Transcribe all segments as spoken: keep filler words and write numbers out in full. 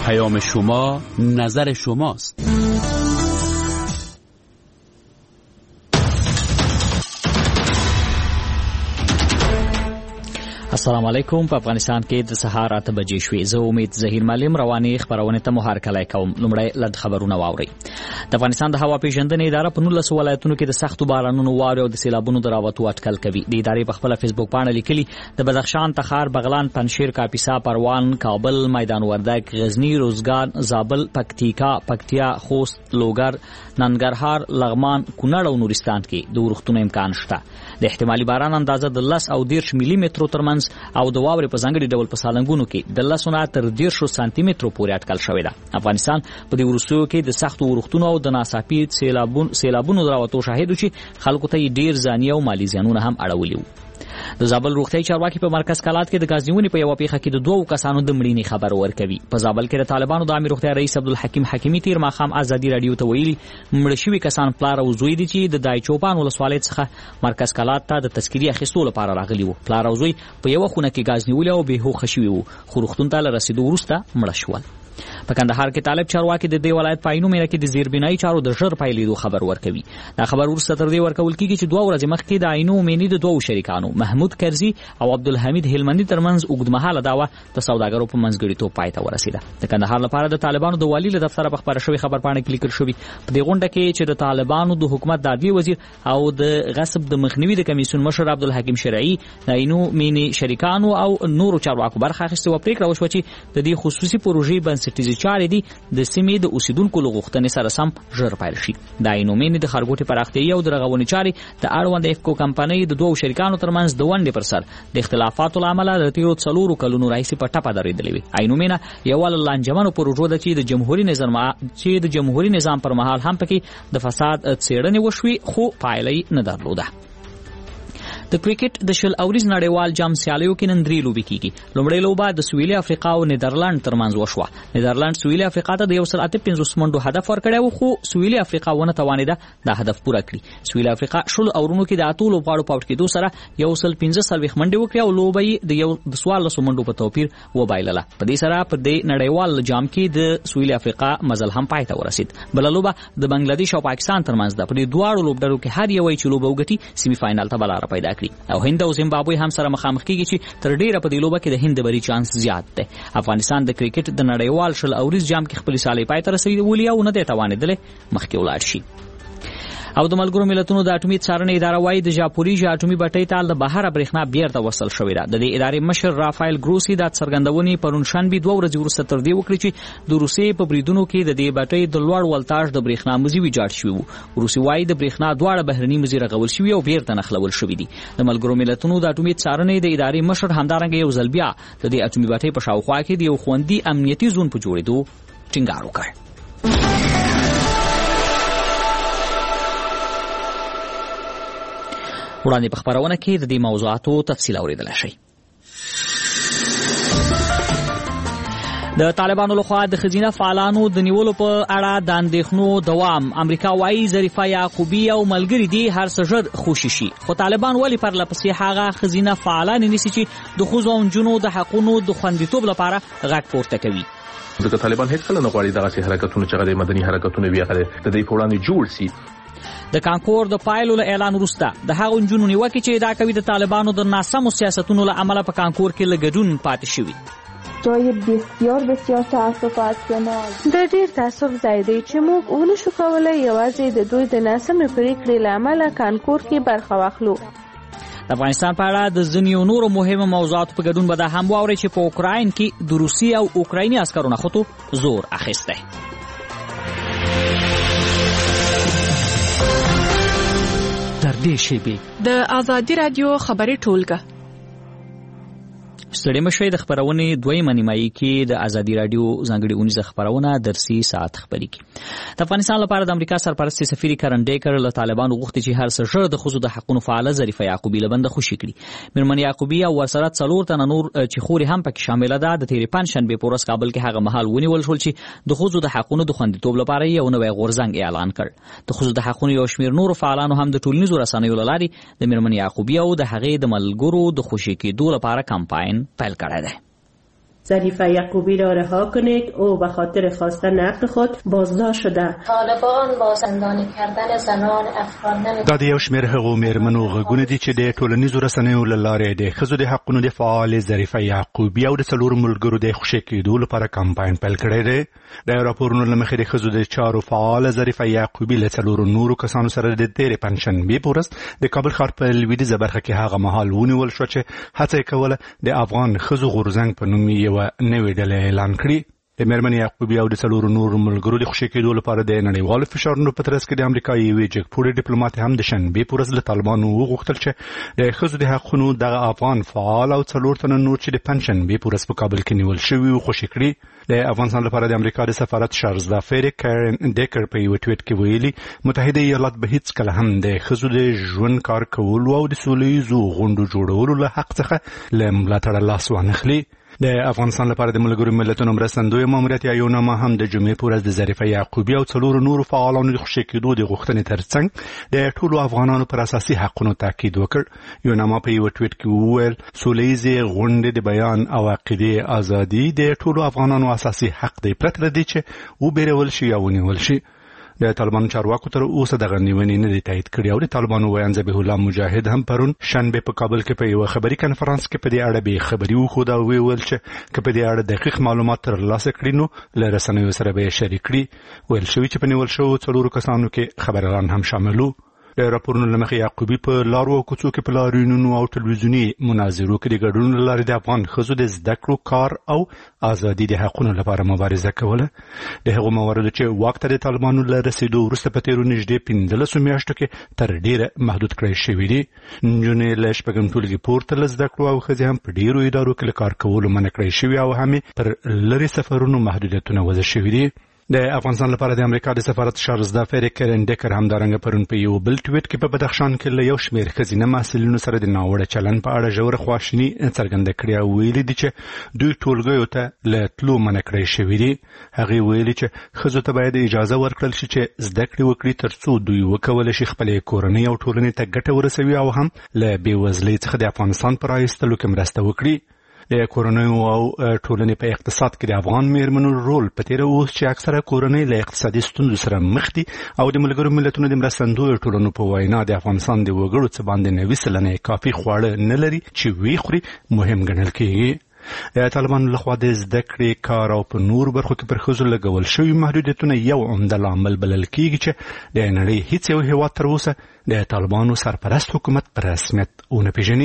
پیام شما نظر شماست. السلام علیکم. په افغانستان کې د سهار اته بجې شوې. زه امید ظهیر معلم رواني خبرونه ته مو هرکلی کوم. لومړی لږ خبرونه واورئ. د افغانستان د هوا پیژندنې اداره په نولس ولایتونو کې د سختو بارانونو واورې او د سیلابونو د راوتو اټکل کوي. د ادارې په خپله فیسبوک پاڼه لیکلي د بدخشان، تخار، بغلان، پنجشیر، کاپیسا، پروان، کابل، میدان وردګ، غزنی، روزګان، زابل، پکتیکا، پکتیا، خوست، لوګر، ننګرهار، لغمان، کونړ او نورستان کې د ورښتونو امکان شته. د احتمالي باران اندازه د لس او دېرش ملي مترو ترمنځ او د واورې په ځانګړي ډول په سالنګونو کې د لسو نه تر دېرشو سانتي مترو پورې اټکل شوې ده. افغانستان په دې وروستیو کې د سختو ورښتونو او د ناڅاپي سیلابونو سیلابونو د راوتو شاهد و چې خلکو ته یې ډېر ځاني او مالي زیانونه هم اړولي وو. د زابل روغتیايي چارواکي په مرکز کلات کې د غاز نیونې په یوه پیښه کې د دوو کسانو د مړینې خبر ورکوي. په زابل کې د طالبانو د عامه روغتیا رئیس عبدالحکیم حکیمي تیر ماښام ازادي راډیو ته ویلي مړه شوي کسان پلار او زوی دي چې د دایچوپان ولسوالۍ څخه مرکز کلات ته د تذکیري اخیستو لپاره راغلي وو. پلار او زوی په یوه خونه کې غاز نیولي او بې هوښه شوي وو، خو روغتون ته له رسېدو وروسته مړه شول. په کندهار کې طالب چارواکي د دې ولایت په عینو مېنه کې د زیربنایي چارو د ژر پیلېدو خبر ورکوي. دا خبر وروسته تر دې ورکول کېږي چې دوه ورځې مخکې د عینو مېنې د دوو شریکانو محمود کرزي او عبدالحمید هلمندي ترمنځ اوږدمهاله دعوه د سوداګرو په منځګړیتوب پای ته ورسېده. د کندهار لپاره د طالبانو د والي له دفتره په خپره شوې خبرپاڼه کې لیکل شوي په دې غونډه کې چې د طالبانو د حکومت د عدلیې وزیر او د غصب د مخنیوي د کمیسیون مشر عبدالحکیم شرعي د عینو مېنې شریکانو او نورو چارواکو برخه اخیستې وه. پرېکړه وشوه چې د دې خصوصي پروژې بنسټیزې چارې دي د سیمې د اوسیدونکو له غوښتنې سره سم ژر پیل شي. د عینو مېنې د ښارګوټي پراختیايي او د رغونې چارې د اړوند افکو کمپنۍ د دوو شریکانو ترمنځ د ونډې پر سر د اختلافاتو له امله د تېرو څلورو کلونو راهیسې په ټپه درېدلې وې. عینو مېنه یوه له لانجمنو پروژو ده چې د جمهوري نظام چې د جمهوري نظام پر مهال هم پکې د فساد څېړنې وشوې خو پایله یې نه درلوده. د کرکټ د شل اوریز نړیوال جام سیالیو کې نن درې لوبې کیږي. لومړۍ لوبه د سویلي افریقا او نیدرلند ترمنځ وشوه. نیدرلند سویلي افریقا ته د یو سل اته پنځوس منډو هدف ورکړی و خو سویلي افریقا ونه توانېده دا هدف پوره کړي. سویلي افریقا شل اورونو کې د اتو لوبغاړو په آوټ کېدو سره یو سل پنځه څلوېښت منډې وکړې او لوبه یې د یو د څوارلسو منډو په توپیر وبایلله. په دې سره په دې نړیوال جام کې د سویلي افریقا مزل هم پای ته ورسید. بله لوبه د بنگلادیش او پاکستان ترمنځ ده. په دې دواړو لوبډلو کې هر یو چې لوبه وګټي سیمي فاینل ته بلاره پیدا کړي او هند او زیمبابوې هم سره مخامخ کیږي چې تر ډیره په دې لوبه کې د هند د بری چانس زیات دی. افغانستان د کرکټ د نړیوال شل اوریز جام کې خپل سالي پای ته رسېدلی او نه دی توانېدلی مخکې ولاړ شي. او د ملګرو ملتونو د اټومي څارنې اداره وايي د ژاپوریژیا اټومي بټۍ ته د بهره برېښنا بیرته وصل شوې ده. د دې ادارې مشر رافایل ګروسي دا څرګندونې پرون شنبې دوه ورځې وروسته تر دې وکړې چې د روسیې په بریدونو کې د دې بټۍ د لوړ ولتاژ د برېښنا مزي ویجاړ شوي وو. روسي وايي د برېښنا دواړه بهرني مزي رغول شوي او بیرته نښلول شوي دي. د ملګرو ملتونو د اټومي څارنې د ادارې مشر همدارنګه یو ځل بیا د دې اټومي بټۍ په شاوخوا کې د یو خوندي امنیتي زون په جوړېدو ټینګار وکړ. وړاندې په خبرونه کې د دې موضوعاتو تفصیل اورېدلی شئ. د طالبانو لخوا د ښځینه فعالانو د نیولو په اړه د اندېښنو دوام. امریکا وایي ظریفه یعقوبي او ملګري دي هر څه ژر خوشي شي، خو طالبان ولې پرله پسې هغه ښځینه فعالانې نیسي چې د ښځو او نجونو د حقونو د خوندیتوب لپاره غږ پورته کوي. ځکه طالبان هېڅکله نه غواړي دغسې حرکتونه چې هغه د مدني حرکتونه وي هغه د دوی په وړاندې جوړ سي. د کانکور د پایلو له اعلان وروسته د هغو نجونو نیوکې چې ادعا کوي د طالبانو د ناسمو سیاستونو له امله په کانکور کې له ګډون پاتې شوي. جای بسیار بسیار تاسفاتناک. د ډېر تاسف ځای دی چې موږ ونشو کولی یوازې د دوی د ناسمې پرېکړې له امله کانکور کې برخه واخلو. د افغانستان په اړه د ځینو نورو مهمو موضوعاتو په ګډون به دا هم واورئ چې په اوکراین کې د روسي او اوکرایني عسکرو نښتو زور اخیستی. در دې شیبې د ازادي راډیو خبري ټولګه. ستړي مشوي د خبرونې دویمه نیمایي کې د ازادي راډیو ځانګړي اونیزه خبرونه درسي ساعت خبري کې. د افغانستان لپاره د امریکا سرپرست سفیر کرن ډیکر له طالبانو غوښتي چې هر څه ژر د ښځو د حقونو فعاله ظریفه یعقوبي له بنده خوشي کړي. میرمن یعقوبي او ورسره څلور تنه نور چې خوري هم پکې شامله ده د تېرې پنجشنبې په ورځ کابل کې هغه مهال ونیول شول چې د ښځو د حقونو د خوندیتوب لپاره یو نوی غورځنګ اعلان کړ. د ښځو د حقونو یو شمېر نورو فعالانو هم د ټولنیزو رسنیو له لارې د میرمن یعقوبي او د هغې د ملګرو د خوشي کېدو لپاره کمپاین پیل کړی دی. ظریفه یعقوبی را رها کنید. او به خاطر خواستن حق خود بازداشت شده. طالبان با زندانی کردن زنان افغان نمی دا د یو شمېر هغو مېرمنو غږونه دي چې د ټولنیزو رسنیو له لارې د ښځو د حقونو د فعال ظریفه یعقوبي او د څلورو ملګرو د خوشي کېدو لپاره کمپاین پیل کړی دی. د راپورونو له مخې د ښځو د چارو فعال ظریفه یعقوبي له څلورو نورو کسانو سره د تېرې پنجشنبې په ورځ د کابل ښار په لویدیځه برخه کې هغه مهال ونیول شو چې هڅه یې کوله د افغان ښځو غورځنګ په نوم یوه نوې ډله اعلان کړي. د مېرمنې یعقوبي او د څلورو نورو ملګرو د خوشي کېدو لپاره د نړیوالو فشارونو په ترڅ کې د امریکا یوې جګپوړې ډیپلومات هم د شنبې په ورځ له طالبانو وغوښتل چې د ښځو د حقونو دغه افغان فعال او څلور تنه نور چې د پنجشنبې په ورځ په کابل کې نیول شوي وو خوشي کړي. د افغانستان لپاره د امریکا د سفارت شارزدا فیری کارن ډیکر په یو ټویټ کې ویلي متحده ایالات به هیڅ کله هم د ښځو د ژوند کار کولو او د سولهییزو غونډو جوړولو له حق څخه له ملاتړه لاس وانخلي. د افغانستان لپاره د ملګرو ملتونو مرستندوی ماموریت یا یوناما هم د جمعې په ورځ د ظریفه یعقوبي او څلورو نورو فعالانو د خوشي کېدو د غوښتنې ترڅنګ د ټولو افغانانو پر اساسي حقونو تاکید وکړ. یوناما په یو ټویټ کې وویل سولهییزې غونډې د بیان او عقیدې ازادي د ټولو افغانانو اساسي حق دی پرته له دې چې وبېرول شي یا ونیول شي. د طالبانو چارواکو تر اوسه دغه نیونې نه دي تایید کړې او د طالبانو ویاند ذبیح الله مجاهد هم پرون شنبه په کابل کې په یو خبري کنفرانس کې په دې اړه به خبري وکړ او ویل چې په دې اړه دقیق معلومات ترلاسه کړي نو له رسنیو سره به شریک کړي. ویل شوی چې په نیول شوو څلورو کسانو کې خبريالان هم شامل وو. د راپورونو له مخې یعقوبي په لارو او کوڅو کې په لاریونونو او ټلویزیوني مناظرو کې د ګډون له لارې د افغان ښځو د زده کړو کار او ازادي د حقونو لپاره مبارزه کوله. د هغو مواردو چې واک ته د طالبانو له رسېدو وروسته په تېرو نږدې پنځلسو میاشتو کې تر ډېره محدود کړی شوي دي. نجونې له شپږم ټولګي پورته له زده کړو او ښځې هم په ډېرو ادارو کې له کار کولو منع کړی شوي او هم پر لرې سفرونو محدودیتونه وضع شوي دي. د افغانستان لپاره د امریکا د سفارت شارزدا فیری کارن ډیکر هم دارنګ پرون په یو بل ټویټ کې په بدخشان کې له یو شمېر ښځینه محصلینو سره د ناوړه چلند په اړه ژوره خواشیني څرګنده کړې او ویلي دي چې دوی ټولګیو ته له تلو منع کړی شوي دي. هغې ویلي چې ښځو ته باید اجازه ورکړل شي چې زده کړې وکړي تر څو دوی وکولی شي خپلې کورنۍ او ټولنې ته ګټه ورسوي او هم له بېوزلۍ څخه د افغانستان په رایستلو کې مرسته وکړي. د کورنیو او ټولنې په اقتصاد کې د افغان مېرمنو رول په تېره اوس چې اکثره کورنۍ له اقتصادي ستونزو سره مخ دي او د ملګرو ملتونو د مرستندویو ټولنو په وینا د افغانستان د وګړو څه باندې نوي سلنه کافي خواړه نه لري چې ویې خوري مهم ګڼل کېږي. د طالبانو لخوا د زده کړې کار او په نورو برخو کې پر ښځو لګول شوي محدودیتونه یو عمده لامل بلل کېږي چې د نړۍ هیڅ یو هېواد تر اوسه د طالبانو سرپرست حکومت په رسمیت ونه پېژني.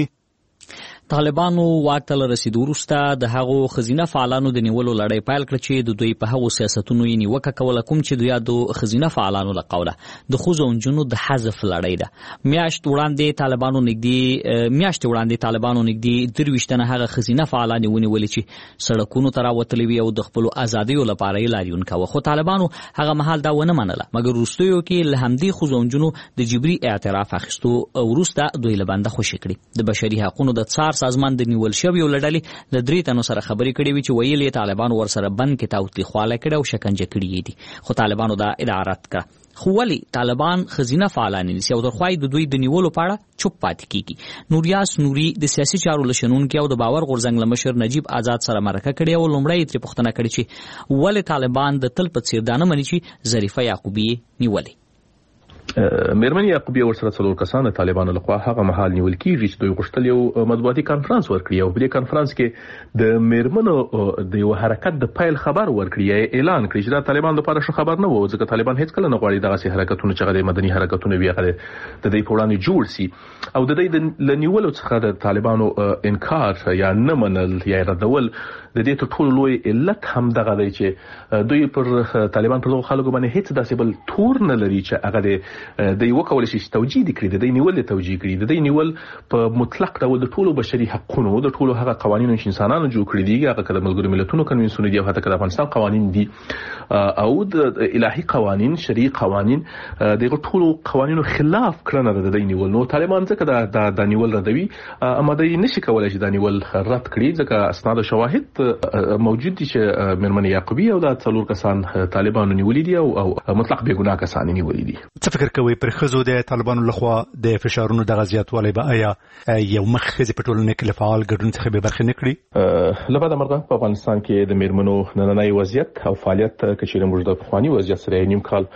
طالبانو واک ته رسیدو وروسته د هغو ښځینه فعالانو د نیولو لړۍ پیل کړه چې د دوی په هغو سیاستونو یې نیوکه کوله کوم چې د یادو ښځینه فعالانو له قوله د ښځو او نجونو د حذف لړۍ ده. میاشت وړاندې طالبانو نږدې میاشت وړاندې طالبانو نږدې درویشت تنه هغه ښځینه فعالانې ونیولې چې سړکونو ته راوتلې وي او د خپلو ازادیو لپاره یې لاریون کاوه. خو طالبانو هغه مهال دا ونه منله مګر وروستیو کې له همدې ښځو او نجونو د جبري اعتراف اخیستو وروسته دوی له بنده خوشي کړي. د بشري حقونو د څار سازمان د نیول شویو له ډلې له درې تنو سره خبرې کړې وي چې ویل یې طالبانو ورسره بند کې تاوتریخوالی کړی او شکنجه کړي دي. خو طالبانو دا ادعا رد کړه. خو ولې طالبان ښځینه فعالان نیسي او تر خوا د دوی د نیولو په اړه چوپ پاتې کیږي؟ نوریاس نوري د سیاسي چارو له شنونکي او د باور غورځنګ له مشر نجیب آزاد سره مرکه کړې او لومړی یې ترې پوښتنه کړې چې ولې طالبان د تل په څېر دا نه مني چې ظریفه یعقوبي نیولې. مېرمنې یعقوبي ورسره څلور کسان د طالبانو لخوا هغه مهال نیول کېږي چې دوی غوښتل یو مطبوعاتي کنفرانس ورکړي او په دې کنفرانس کې د مېرمنو د یو حرکت د پیل خبر ورکړي یا اعلان کړي چې دا طالبانو لپاره ښه خبر نه و ځکه طالبان هیڅ کله نه غواړي دغسې حرکتونه چې هغه د مدني حرکتونه وي هغه د دوی په وړاندې جوړ سي او د دوی له نیولو څخه د طالبانو انکار یا نه منل یا ردول د دې تر ټولو لوی علت هم دغه دی چې دوی پر طالبان پر دغو خلکو باندې هیڅ داسې بل تور نه لري چې هغه د دوی وکولی شي توجیه کړي. د دوی نیول د توجیه کړي د دوی نیول په مطلق ډول د ټولو بشري حقونو د ټولو هغه قوانینو چې انسانانو جوړ کړي دي هغه د ملګرو ملتونو کنوینسیون دي او حتی د افغانستان قوانین دي او د الهي قوانین شرعي قوانین دغه ټولو قوانینو خلاف کړنه ده د دوی نیول. نو طالبان ځکه دا د نیول ردوي اما دوی نشي کولای چې دا نیول رد کړي ځکه اسناد او شواهد موجود دي چې مېرمنې یعقوبي او دا څلور کسان طالبانو نیولي دي او مطلق بې ګناه کسان نیولي دي. څه فکر کوي پر ښځو د طالبانو لخوا د فشارونو د زیاتوالي به آیا یو مخ ښځې په ټولنه کې له فعال ګډون څخه به برخه نه کړي؟ له بده مرغه په افغانستان کې د میرمنو نننۍ وضعیت او فعالیت کچېرې موږ د پخواني وضعیت سره نیم کال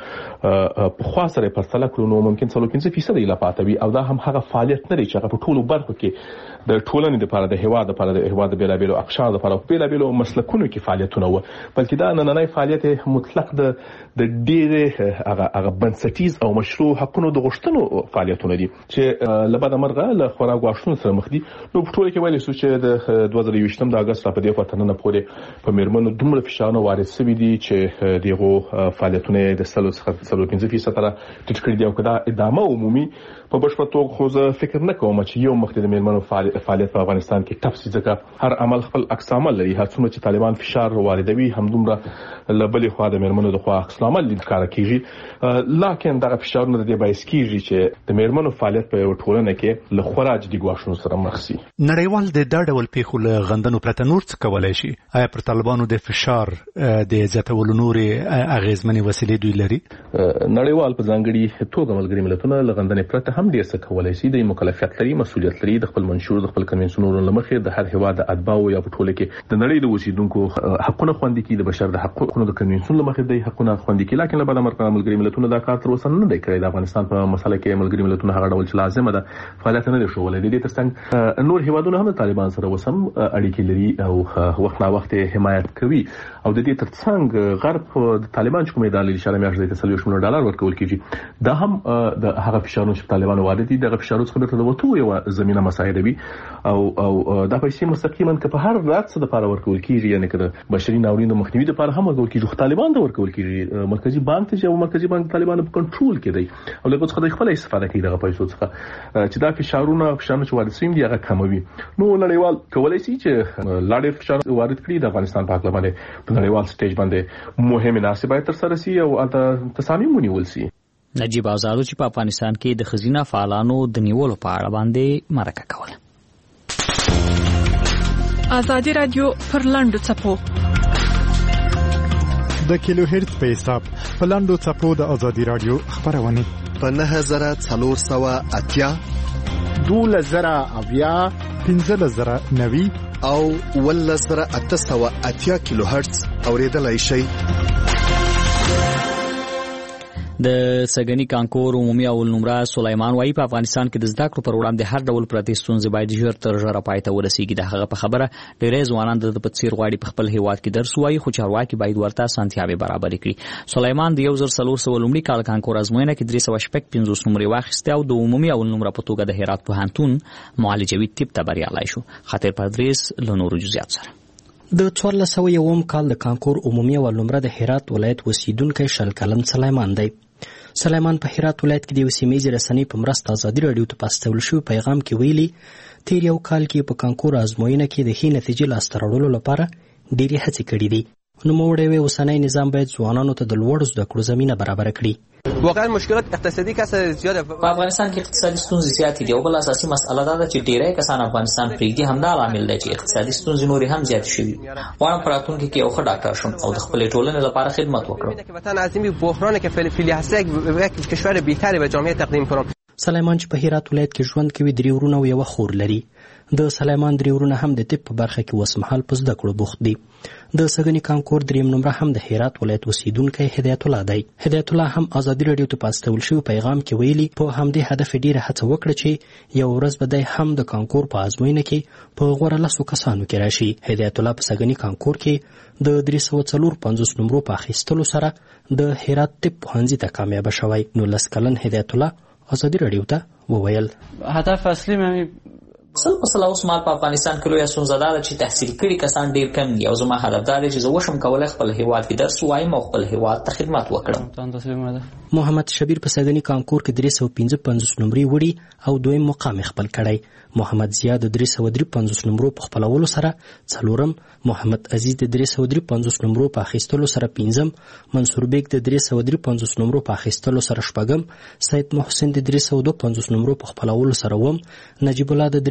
په خوا سره پرتله کړو نو ممکن څلور پنځه فیصد لا پاتې وي او دا هم هغه فعالیت نه لري چې هغه په ټولو برخو کې د ټولنې لپاره د هیواد لپاره د هیواد بیلابیلو اقشار لپاره بیلابیلو مسلکونو کې فعالیتونه و بلکې دا نننۍ فعالیت مطلق د د ډېرې هغه هغه بنسټیز او مشروع حقوقو د غوښتنو فعالیتونه دي چې لبد مرغه له خورا غواړښتونو سره مخ دي نو په ټول کې ویل شو چې د دوه زره یوویشتم د اگست په دې پاتنه پورې په میرمنو دومره فشارونه وارد شوي دي چې دغه فعالیتونه د سلو څخه پنځه فیصد سره ټیټ کړي دي او کدا ادامه عمومي په بشپړ توګه خو زه فکر نه کوم چې یو مخ د میرمنو فعالیت په افغانستان کې تفصیل ځکه هر عمل خپل عکس عمل لري هر څومره چې طالبان فشار واردوي هم دومره لبلې خوا د میرمنو د خوا عمل لیدکاره کیږي لکه دا فشارونه د دې بایس کیږي چې د میرمنو فعالیت په ټولنه کې له خراج دي غواښونو سره مخ شي. نړیوال د دا ډول پیښو له غندنو پرته نور څه کولای شي؟ آیا پر طالبانو د فشار د زیاتولو نورې اغیزمنې وسیلې دوی لري؟ نړیوال په ځانګړي توګه ملګري ملتونه له غندنې پرته هم ډیر څه کولای شي د مکلفیت لري مسؤلیت لري د خپل منشور د خپل کنوانسیونونو لمخې د هر هیواد د ادباو یا په ټوله کې د نړۍ د اوسیدونکو حقوقو خوندي کی د بشر د حقوقو د کنوانسیون لمخې د حقوقو خوندي کی لکه له بل مرکه ملګري ملتونه دا کار تر اوسه نه دی کړی د افغانستان په مسله کې ملګري ملتونه هغه ډول چې لازمه ده فعالیت نه لري شوولای دي ترڅنګ نور هیوادونه هم د طالبان سره وسم اړیکې لري او وخت نا وخت حمایت کوي او د دې ترڅنګ غرب د طالبان چې کومې د اشاره میاشتې د سلويش مليون ډالر ورکول کیږي دا هم د هغه فشارونو چې طالبان وارد دي دغه فشارونو څخه د وټو یو زمينه مساعده وي او او دا پیسې مستقیما که په هر رات څه د لپاره ورکول کیږي یعنی که بشري ناورین د مخنیوي لپاره هم ورکول کیږي طالبان ته ورکول کیږي مرکزی بانک ته چې مرکزی بانک طالبانو په کنټرول کې دی او له څه د خپل استفاده کوي دغه پیسو څخه چې دا فشارونه فشارونه چې وارد شوي دي هغه کموي نو نړیوال کولای شي چې لاړې فشار وارد کړي د افغانستان په اړه باندې په نړیوال سټیج باندې مهمه ناسبه تر سره شي او د تصامیم ونیول شي. نجیب آزادو چې په افغانستان کې د خزینه فعالانو د نیولو په اړه باندې مرکه کوله. ازادي رادیو پر لاندو چپو د کیلو هرتز په حساب په لاندو چپو د ازادي رادیو خبرونه په نه هزار څلور سوه اتیا دوله زره اویا پنځه زره نوي او ول زره اته سوه اتیا کیلو هرتز اوریدلای شي. د سګنی کانکور عمومي اول نمره سلیمان وایي په افغانستان کې د زده کړو پر وړاندې هر ډول پرتې ستونزې باید ژر تر ژره پای ته ورسیږي. د هغه په خبره ډېری ځوانان د په څیر غواړي په خپل هیواد کې درس ووایي خو چارواکي باید ورته اسانتیاوې برابرې کړي. سلیمان د یو زر څلور سوه لومړي کال کانکور ازموینه کې درې سوه شپږ پنځوس نمرې واخیستې او د عمومي اول نمره په توګه د هرات پوهنتون معالجوي طب ته بریالی شو. خاطر پردریس له نورو جزئیات سره د څوارلس سوه یوم کال د کانکور عمومي اول نمره د هرات ولایت اوسیدونکی شل کلن سلیمان دی. سلیمان په هرات ولایت کې د یو سیمه‌یزې رسنۍ په مرسته ازادي راډیو ته په استول شوي پیغام کې ویلي تیر یو کال کې په کانکور ازموینه کې د ښې نتیجې لاسته راوړلو لپاره ډېرې هڅې کړې دي. نوموړی وایي اوسنی نظام باید ځوانانو ته د لوړو زده کړو زمینه برابره کړي. واقعا مشکلات اقتصادي کسه زیاده په افغانستان کې اقتصادي ستونزې زیاتې دي او بل اساسي مسله دا ده چې ډیری کسان افغانستان پرېږدي همدا عامل دی چې اقتصادي ستونزې نورې هم زیاتې شوي. غواړم په راتلونکي کې یو ښه ډاکټر شم او د خپلې ټولنې لپاره خدمت وکړم. وطن عظیمی بحرانی که فعلی هست یک کشور بهتری به جامعه تقدیم کنم. سلیمان چې په هرات ولایت کې ژوند کوي درې ورونه او یوه خور لري. د سلیمان درې ورونه هم د طب په برخه کې اوسمهال په زده کړو بوخت دي. د سګنی کانکور دریم نمره هم د هرات ولایت اوسیدونکی هدایت الله دی. هدایت الله هم ازادي راډیو ته په استول شوي پیغام کې ویلي په همدې هدف ډېره هڅه وکړه چې یو ورځ به دی هم د کانکور په ازموینه کې په غوره لسو کسانو کې راشي. هدایت الله په سګنی کانکور کې د درې سوه څلور پنځوس نمرو په اخیستلو سره د هرات طب پوهنځي ته کامیابه شوی. نو لس کلن هدایت الله ازادي راډیو ته وویل هدف اصلي مې سل په سل اوس مال په افغانستان کې لویه ستونزه دا ده چې تحصیل کړي کسان ډېر کم دي او زما هدف دا دی چې زه وشم کولی خپل هیواد کې درس ووایم او خپل هیواد ته خدمت وکړم. محمد شبیر په سګنی کانکور کې درې سوه پنځه پنځوس نمرې وړي او دویم مقام خپل کړی. محمد زیاد د درې سوه درې پنځوس نمرو په خپلولو سره څلورم، محمد عزیز د درې سوه درې پنځوس نمرو په اخیستلو سره پنځم، منصور بیگ د درې سوه درې پنځوس نمرو په اخیستلو سره شپږم، سید محسن د درې سوه دوه پنځوس نمرو په خپلولو سره اووم، نجیب الله د درې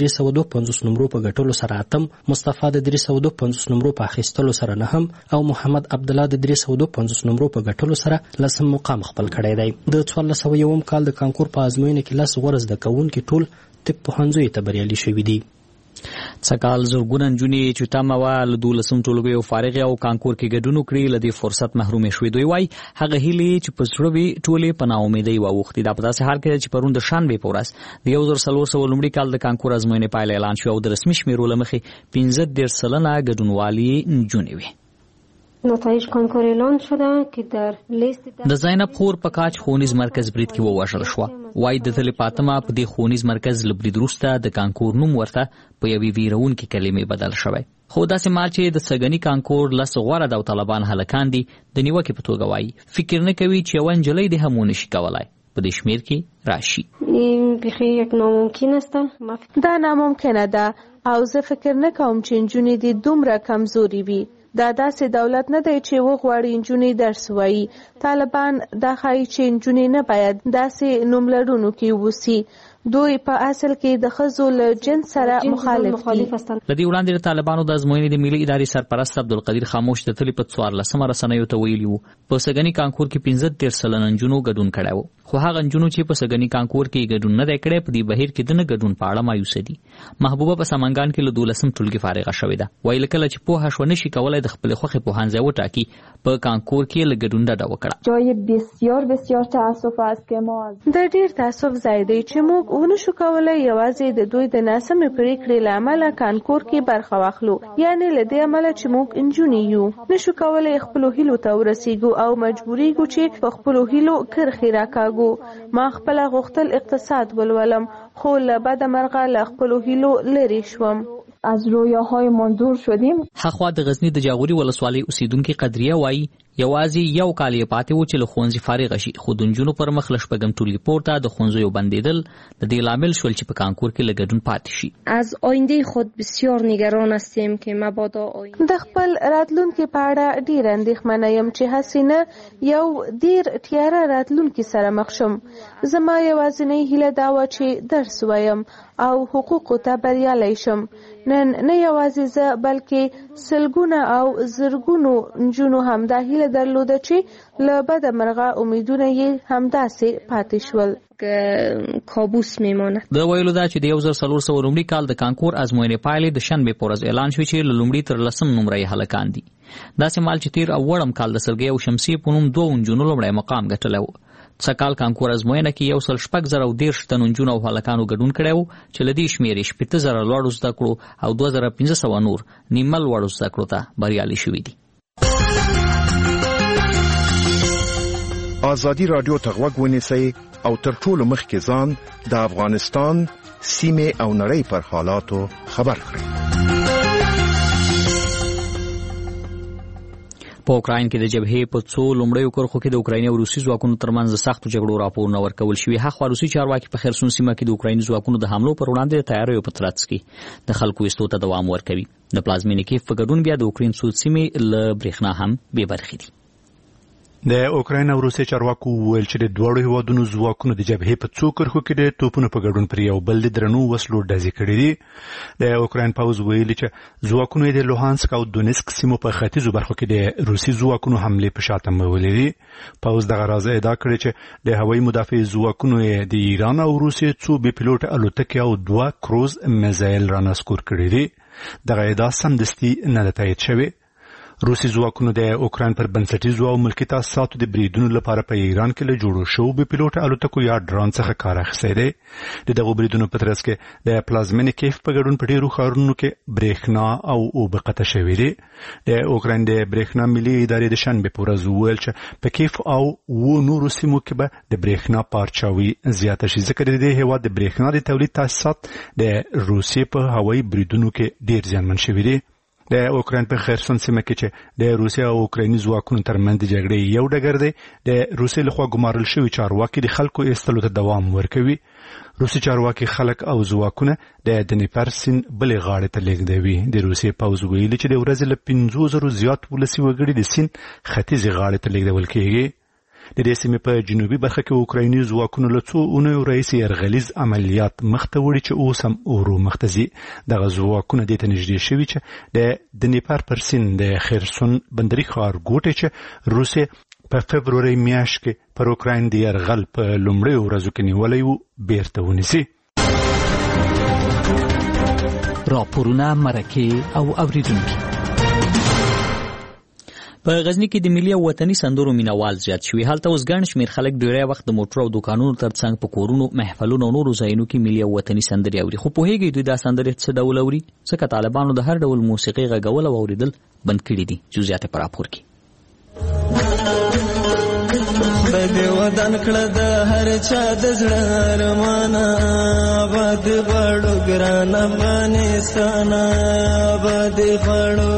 درې سوه دوه پنځوس نمرو په ګټلو سره اتم، مصطفی د درې سوه دوه پنځوس نمرو په اخیستلو سره نهم او محمد عبدالله د درې سوه دوه پنځوس نمرو په ګټلو سره لسم مقام خپل کړی دی. د څوارلس سوه یوم کال د کانکور په ازموینه کې لس غوره زده کوونکي ټول طب پوهنځیو ته بریالي شوي دي. څکال زرګونه نجونې چې تمه وه له دولسم ټولګیو فارغې او کانکور کې ګډون وکړي له دې فرصت محرومې شوې. دوی وایي هغه هیلې چې په زړه وي ټولې په ناامیدۍ واوښتې. دا په داسې حال کې چې پرون د شنبې په ورځ د یو زر څلور سوه لومړي کال د کانکور ازموینې پایله اعلان شوه او د رسمي شمېرو له مخې پنځه دېرش سلنه ګډونوالې نجونې وې. نتایج کانکور اعلان شده که در لیست د زینب خور په کاج ښوونیز مرکز برید کې ووژل شوه. وایي د تلې فاطمه په دې ښوونیز مرکز له برید وروسته د کانکور نوم ورته په یوې ویرونکې کلمې بدل شوی. خو داسې مال چې د سږني کانکور لس غوره داوطلبان هلکان دي د نیوکې په توګه وایي فکر نه کوي چې یوه نجلۍ دې هم ونشي کولی په دې شمېر کې راشي. بیخي یک ناممکن است. دا ناممکنه ده او زه فکر نه کوم چې نجونې دې دومره کمزوري وي. دا داسې دولت نه دی چې وغواړي نجونې درس وایي. طالبان دا ښایي چې نجونې نه باید داسې نوملرونکي اوسي. دوی په اصل کې د ښځو له جنس سره مخالف دي. له دې وړاندې د طالبانو د ازموینې د ملي ادارې سرپرست عبدالقدیر خاموش د تلې په څوارلسمه رسنیو ته ویلي وو په سږني کانکور کې پنځه دېرش سلنه نجونو ګډون کړی و. خو هغه نجونو چې په سږني کانکور کې ګډون نه دی کړی په دې بهیر کې د نه ګډون په اړه مایوسه دي. محبوبه په سمنګان کې له دولسم ټولګي فارغه شوې ده. وایي کله چې پوهه شوه نشي کولی د خپلې خوښې پوهنځی وټاکي په کانکور کې له ګډون ډډه وکړه. جای بسیار بسیار تاسف است که ما د ډېر تاسف ځای دی چې موږ ونشو کولی یوازې د دوی د ناسمې پرېکړې له امله کانکور کې برخه واخلو. یعنې له دې امله چې موږ نجونې یو نشو کولی خپلو هیلو ته ورسیږو او مجبوریږو چې په خپلو هیلو کرښې راکاږو. ما خپله غوښتل اقتصاد ولولم خو له بده مرغه له خپلو هیلو لرې شوم. از رویاهایمان دور شدیم. هخوا د غزنی د جاغوري ولسوالۍ اوسیدونکي قدریه وایي یوازې یو کال یې پاتې و چې له ښوونځي فارغه شي خو د نجونو پر مخ له شپږم ټولګي پورته د ښوونځیو بندېدل د دې لامل شول چې په کانکور کې له ګډون پاتې شي. از آینده خود بسیار نگران هستیم که مبادا آینده د خپل راتلونکي په اړه ډېر اندېښمنه یم چې هسې نه یو ډېر تیاره راتلونکي سره مخ شم. زما یوازینۍ هیله دا وه چې درس وایم او حقوقو ته بریالی شم. نن نه یوازې زه بلکې سلګونه او زرګونو نجونو هم دا هیله درلوده چې له بده مرغه امیدونه یې همداسې پاتې شول. کابوس میمانه. د ویلو دا چې د یو زر څلور سوه لومړي کال د کانکور ازموینې پایلې د شنبې په ورځ اعلان شوې چې له لومړي تر لسم نمره یې هلکان دي. داسې مال چې تیر او وړم کال د سرګۍ او شمسي په نوم دوو نجونو لومړی مقام ګټلی و. څکال کانکور ازموینه کې یو سل شپږ زره او دېرش تنو نجونو او هلکانو ګډون کړی و چې له دې شمېرې شپېته زره لوړو زده کړو او دوه زره پنځه سوه نور نیمه لوړو زده کړو ته بریالي شوي دي. ازادي راډیو ته غوږ ونیسئ او تر ټولو مخکې ځان د افغانستان سیمې او نړۍ پر حالاتو خبر کړئ. په اوکراین کې د جبهې په څو لومړیو کرښو کې د اوکرایني او روسي ځواکونو ترمنځ د سختو جګړو راپورونه ورکول شوي. هخوا روسي چارواکي په خرسون سیمه کې د اوکرایني ځواکونو د حملو پر وړاندې د تیاریو په ترڅ کې د خلکو ایستو ته دوام ورکوي. د پلازمینې کیف په ګډون بیا د اوکراین څو سیمې له برېښنا هم بې برخې دي. د اوکراین او روسیې چارواکو وویل چې د دواړو هیوادونو ځواکونو د جبهې په څو کرښو کې د توپونو په ګډون پر یو بل د درنو وسلو ډزې کړې دي. د اوکراین پوځ ویلي چې ځواکونو د لوهانسک او دونیسک سیمو په ختیځو برخو کې د روسي ځواکونو حملې په شا تمبولې دي. پوځ دغه راز ادعا کړې چې د هوایي مدافع ځواکونو د ایران او روسیې څو بې پیلوټه الوتکې او دوه کروز میزایل رانسکور کړي دي. دغه ادعا سمدستي نه ده تایید شوې. روسي ځواکونو د اوکراین پر بنسټیزو او ملکي تاسیساتو د بریدونو لپاره په ایران کې له جوړو شوو بې پیلوټه الوتکو یا ډرون څخه کار اخیستی دی. د دغو بریدونو په ترڅ کې د پلازمینې کیف په ګډون په ډېرو ښارونو کې برېښنا او اوبه قطع شوي دي. د اوکراین د برېښنا ملي ادارې د شنبې په ورځ وویل چې په کیف او اوو نورو سیمو کې به د برېښنا پارچاوي زیاته شي ځکه د دې هېواد د برېښنا د تولید تاسیسات د روسیې په هوایي بریدونو کې ډېر زیانمن شوي دي. د اوکراین په خرسون سیمه کې چې د روسیې او اوکرایني ځواکونو ترمنځ د جګړې یو ډګر دی، د روسیې لخوا ګمارل شوي چارواکي د خلکو ایستلو ته دوام ورکوي. روسي چارواکي خلک او ځواکونه د دنیپر سیند بلې غاړې ته لیږدوي. د روسیې پوځ ویلي چې د ورځې له پنځو زرو زیات ولسي وګړي د سیند ختیځې غاړې ته لیږدول کېږي. د دې سیمې په جنوبي برخه کې اوکرایني ځواکونو له څو اونیو راهیسې یرغلیز عملیات مخته وړي چې اوس هم ورو مخته ځي. دغه ځواکونه دې ته نږدې شوي چې د دنیپر پر سیند د خرسون بندري ښارګوټی چې روسیې په فبروري میاشت کې پر اوکراین د یرغل په لومړیو ورځو کې نیولی و بیرته ونیسي. راپورونه، مرکې او اوریدونکي. په غزنی کې د ملي او وطني سندرو مینوال زیات شوي. هلته اوس ګڼ شمېر خلک ډېری وخت د موټرو او دوکانونو ترڅنګ په کورونو، محفلونو او نورو ځایونو کې ملي او وطني سندرې اوري. خو پوهېږئ دوی دا سندرې څه ډول اوري؟ ځکه طالبانو د هر ډول موسیقي غږول او اورېدل بند کړي دي. جزئیات په راپور کې. بدی ودان کړه د هر چا د زړه ارمانه، بد غړو ګران افغانستان، بد غړو.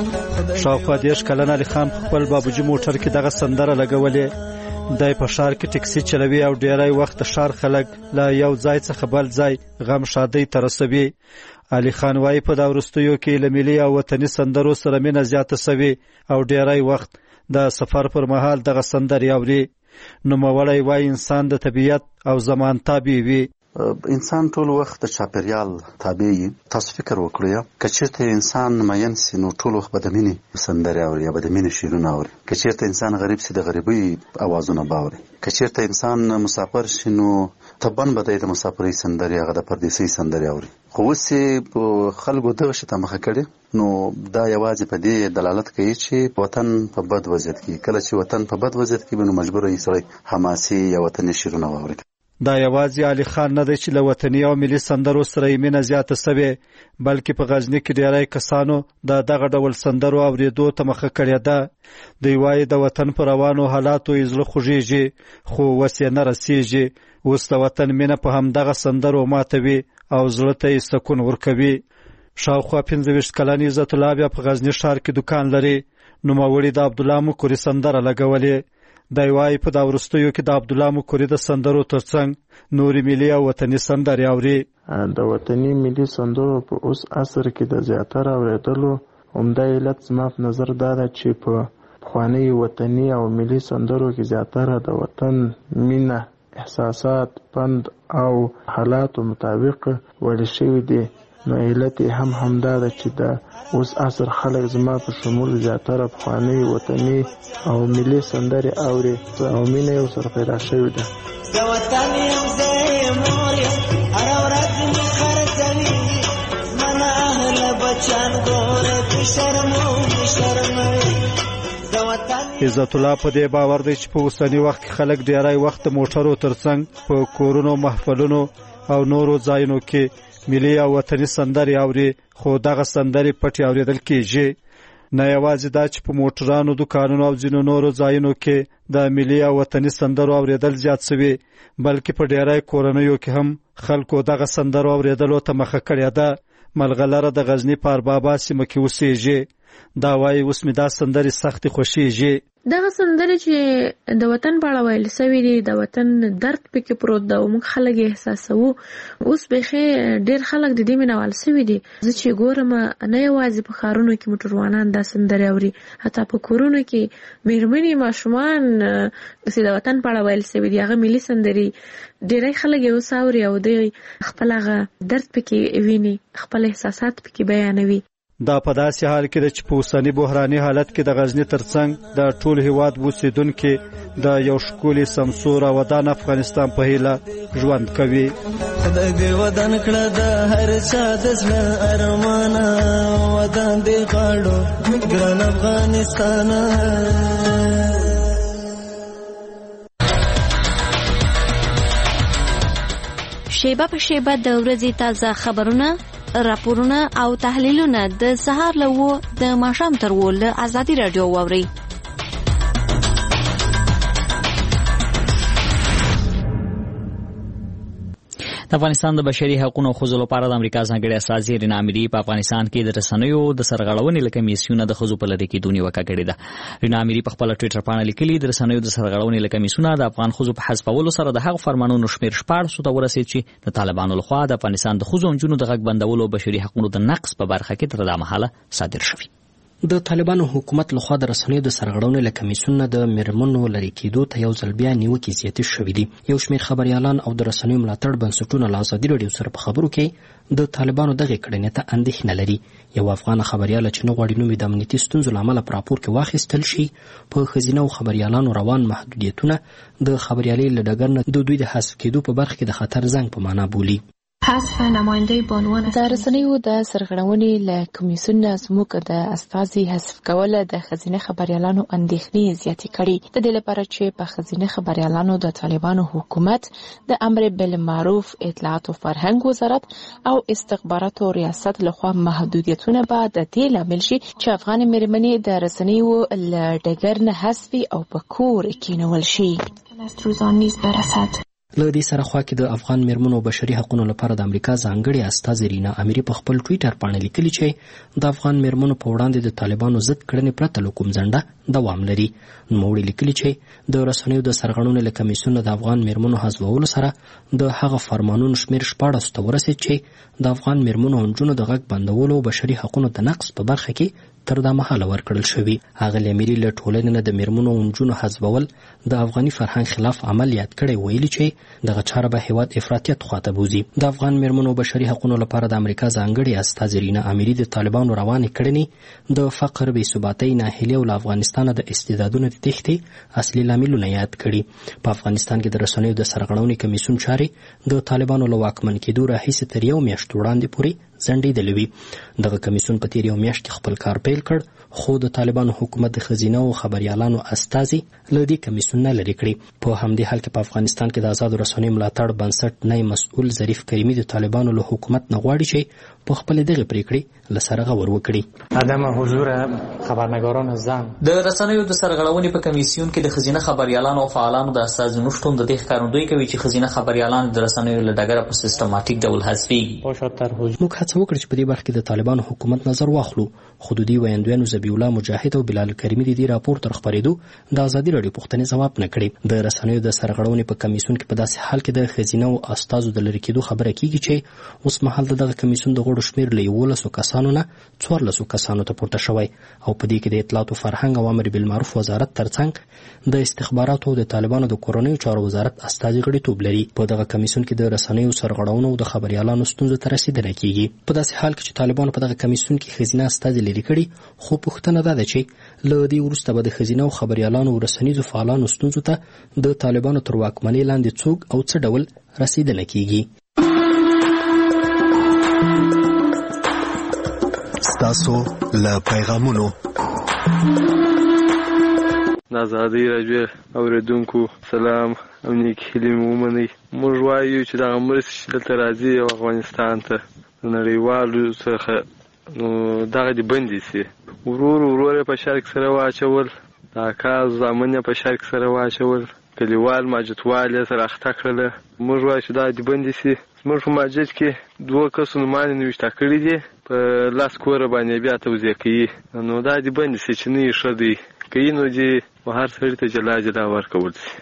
شاوخوا دېرش کلن علي خان په خپل بابوجي موټر کې دغه سندره لګولې. دی په ښار کې ټکسي چلوي او ډېری وخت د ښار خلک له یو ځای څخه بل ځای غم ښادۍ ته رسوي. علي خان وایي په دا وروستیو کې له ملي او وطني سندرو سره مینه زیاته سوي او ډېری وخت د سفر پر مهال دغه سندرې اوري. نوموړی وایي انسان د طبیعت او زمان تابع وي. انسان ټول وخت د چاپیریال تابع وي. تاسو فکر وکړئ که چېرته انسان مین سي نو ټول وخت به د مینې سندرې اوري یا به د مینې شعرونه اوري. که چېرته انسان غریب سي د غریبۍ اوازونه به اوري. که چېرته انسان مسافر شي نو طبعا به دی د مسافرۍ سندرې هغه د پردیسۍ سندرې اوري. خو اوس یې خلکو دغه شي ته مخه کړې نو دا یوازې په دې دلالت کوي چې وطن په بد وضعیت کې. کله چې وطن په بد وضعیت کې وي نو مجبوره یې سړی حماسي یا وطني شعرونه واوري. دا یوازې علي خان نه دی چې له وطني او ملي سندرو سره یې مینه زیاته سوې، بلکې په غزني کې ډېری کسانو د دغه ډول سندرو اورېدو ته مخه کړې ده. دوی وایي د وطن په روانو حالاتو یې زړه خوږېږي خو وس یې نه رسېږي. اوس د وطن مینه په همدغه سندرو ماتوي او زړه ته یې سکون ورکوي. شاوخوا پنځه ویشت کلن عزت الله بیا په غزني ښار کې دوکان لري. نوموړي د عبدالله مکوري سندره لګولې. دی وایي په دا وروستیو کې د عبدالله مکوري د سندرو ترڅنګ نورې ملي او وطني سندرې اوري. د وطني ملي سندرو په اوس عصر کې د زیاتره اورېدلو عمده علت زما په نظر دا ده چې په پخواني وطني او ملي سندرو کې زیاتره د وطن مینه، احساسات، پند او حالاتو مطابق ویل شوي دي. نو علت هم همدا ده چې د اوس عصر خلک زما په شمول زیاتره پخواني وطني او ملي سندرې اوري او مینه یې ورسره پیدا شوې ده. د وطن یم زه مور یم هره ورځ مې خرڅوي زمانه اهله بچیان ګوره که شرمو مې شرموي. عزت الله په دې باور دی چې په اوسني وخت کې خلک ډېری وخت د موټرو ترڅنګ په کورونو، محفلونو او نورو ځایونو کې ملي او وطني سندرې اوري، خو دغه سندرې پټې اورېدل کېږي. نه یوازې دا چې په موټرانو، دوکانونو او ځینو نورو ځایونو کې د ملي او وطني سندرو اورېدل زیات سوي، بلکې په ډېری کورنیو کې هم خلکو دغه سندرو اورېدلو ته مخه کړې ده. ملغلره د غزني په اربابا سیمه کې اوسېږي. دا وایي اوس مې دا سندرې سختې خوښېږي. دغه سندرې چې د وطن په اړه ویل سوي دي، د وطن درد پکې پروت ده او موږ خلک یې احساسوو. اوس بیخي ډېر خلک د دې مینوال سوي دي. زه چې ګورم نه یوازې په ښارونو کې موټروانان دا سندرې اوري، حتی په کورونو کې مېرمنې، ماشومان چې د وطن په اړه ویل سوي دي هغه ملي سندرې ډېری خلک یې اوس اوري او دوی خپل هغه درد پکې ویني، خپل احساسات پکې بیانوي. دا په داسې حال کې ده چې په اوسني بحراني حالت کې د غزني ترڅنګ د ټول هیواد اوسېدونکي د یو ښکلي، سمسور او ودان افغانستان په هیله ژوند کوي. خدای دې ودان کړه د هر چا د زړه ارمانه، ودان دې غواړو ګران افغانستان. شیبه په شیبه د ورځې تازه خبرونه، راپورونه او تحلیلونه د سهار له وو د ماښام تر وو له ازادي راډیو واورئ. د افغانستان د بشري حقوقو او ښځو لپاره د امریکا ځانګړي استازي رینا امري په افغانستان کې د رسنیو د سرغړونې له کمیسیونه د ښځو په لرې کېدو نیوکه کړې ده. رینا امري په خپله ټویټر پاڼه لیکلي د رسنیو د سرغړونې له کمیسیونه د افغان ښځو په حذفولو سره د هغو فرمانونو شمېر شپاړسو ته ورسېد چې د طالبانو لخوا د افغانستان د ښځو او نجونو د غږ بندولو او بشري حقوقو د نقض په برخه کې تر دا مهاله صادر شوي. د طالبانو حکومت لخوا د رسنیو د سرغړونې له کمیسیون نه د میرمنو لرې کېدو ته یو ځل بیا نیوکې زیاتې شوي دي. یو شمېر خبریالان او د رسنیو ملاتړ بنسټونه له ازادي راډیو سره په خبرو کې د طالبانو دغې کړنې ته اندېښنه لري. یو افغان خبریاله چې نه غواړي نوم یې د امنیتي ستونزو له امله په راپور کې واخیستل شي، په ښځینه او خبریالانو روان محدودیتونه د خبریالۍ له ډګر نه د دوی د حذف کېدو په برخه کې د خطر زنګ په معنا بولي. حذف نماینده بانوان د رسنیو د سرغړونې له کمیسیون نه زموږ د استازي حذف کول د ښځینه خبریالانو اندېښنې زیاتې کړي. د دې لپاره چې په ښځینه خبریالانو د طالبانو حکومت د امر بالمعروف، اطلاعات او فرهنګ وزارت او استخباراتو ریاست لخوا محدودیتونه به د دې لامل شي چې افغان میرمنې د رسنیو له ډګر نه حذف او په کور کېنول شي. له دې سره خوا کې د افغان میرمنو بشري حقوقو لپاره د امریکا ځانګړي استازي رینا اميري په خپل ټویټر باندې لیکلي چې د افغان میرمنو په وړاندې د طالبانو ضد کړنې پرته له کوم ځنډه دوام لري. نوموړي لیکلي چې د رسنیو د سرغړونې له کمیسیون د افغان میرمنو حذفولو سره د هغه فرمانونو شمېر شپاړس ته ورسېد چې د افغان میرمنو او نجونو د غږ بندولو او بشري حقوقو د نقض په برخه کې تر دا مهاله ورکړل شوي. هغه اميري له ټولنې نه د میرمنو او نجونو حذفول د افغاني فرهنګ خلاف عمل یاد کړی، ویلي چې دغه چاره به هیواد افراطیت خواته بوزي. د افغان میرمنو بشري حقوقو لپاره د امریکا ځانګړي استازي رینا اميري د طالبانو روانې کړنې د فقر، بې ثباتۍ، ناهیلۍ او له افغانستانه د استعدادونو د تښتې اصلي لاملونه یاد کړي. په افغانستان کې د رسنیو د سرغړونې کمیسیون چارې د طالبانو له واکمن کېدو راهیسې تر یو میاشت وړاندې پورې ځنډېدلې وي. دغه کمیسیون په تیر یو میاشت کې خپل کار پیل کړ، خو د طالبانو حکومت د ښځینه او خبریالانو استازي له دې کمیسیون نه لرې کړي. په همدې حال کې په افغانستان کې د آزادو رسنیو ملاتړ بنسټ نایب مسؤل ظریف کریمي د طالبانو له حکومت نه غواړي چې په خپلې دغې پرېکړې له سره غور وکړي. عدم حضور خبرنګاران زن د رسنیو د سرغړونې په کمیسیون کې د ښځینه خبریالانو او فعالانو د استازي نشتون د دې ښکارندویي کوي چې ښځینه خبریالان د رسنیو له ډګره په سیستماتیک ډول حذفېږي. موږ هڅه وکړه چې په دې برخه کې د طالبانو حکومت نظر واخلو، خو د دوی ویاندویانو ذبیح الله مجاهد او بلال کریمي د دې راپور تر خپرېدو د ازادي راډیو پوښتنې ځواب نه کړي. د رسنیو د سرغړونې په کمیسیون کې په داسې حال کې د ښځینه او استازو د لرې کېدو خبره کېږي چې اوس مهال د دغه کمیسیون د غړو شمېر له یولسو کسانو نه څوارلسو کسانو ته پورته شوی او په دې کې د اطلاعات او فرهنګ او امر بالمعروف وزارت ترڅنګ د استخباراتو او د طالبانو د کورنیو چارو وزارت استازي غړیتوب لري. په دغه کمیسیون کې د رسنیو سرغړونو او د خبریالانو ستونزو ته رسیدنه کېږي. په داسې حال کې چې طالبانو په دغه کمیسیون کې ښځینه استازي لرې کړي، خو پوښتنه دا ده چې له دې وروسته به د ښځینه او خبریالانو او رسنیزو فعالانو ستونزو ته د طالبانو تر واکمنۍ لاندې څوک او څه ډول رسیدنه کېږي. ستاسو له پیغامونو د ازادۍ راډیو اورېدونکو سلام او نیک هیلې مو ومنئ. موږ وایو چې دغه مرستې چې دلته راځي او افغانستان ته د نړیوالو څخه نو دغه دې بندې سي. ورور ورور یې په شرک سره واچول، د اکا زامن یې په شرک سره واچول، کلیوال ماجتوال یې سره اخته کړله. موږ وایو چې دغه دې بندې سي. زموږ په ماجت کې دوه کسو نومانې نوشته کړي دي، په لاس کوره باندې بیا توزیع کوي. نو دا دې بندې سي چې نه یې ښه دی، کوي نو دې هر سړي ته جلا جلا ورکول سي.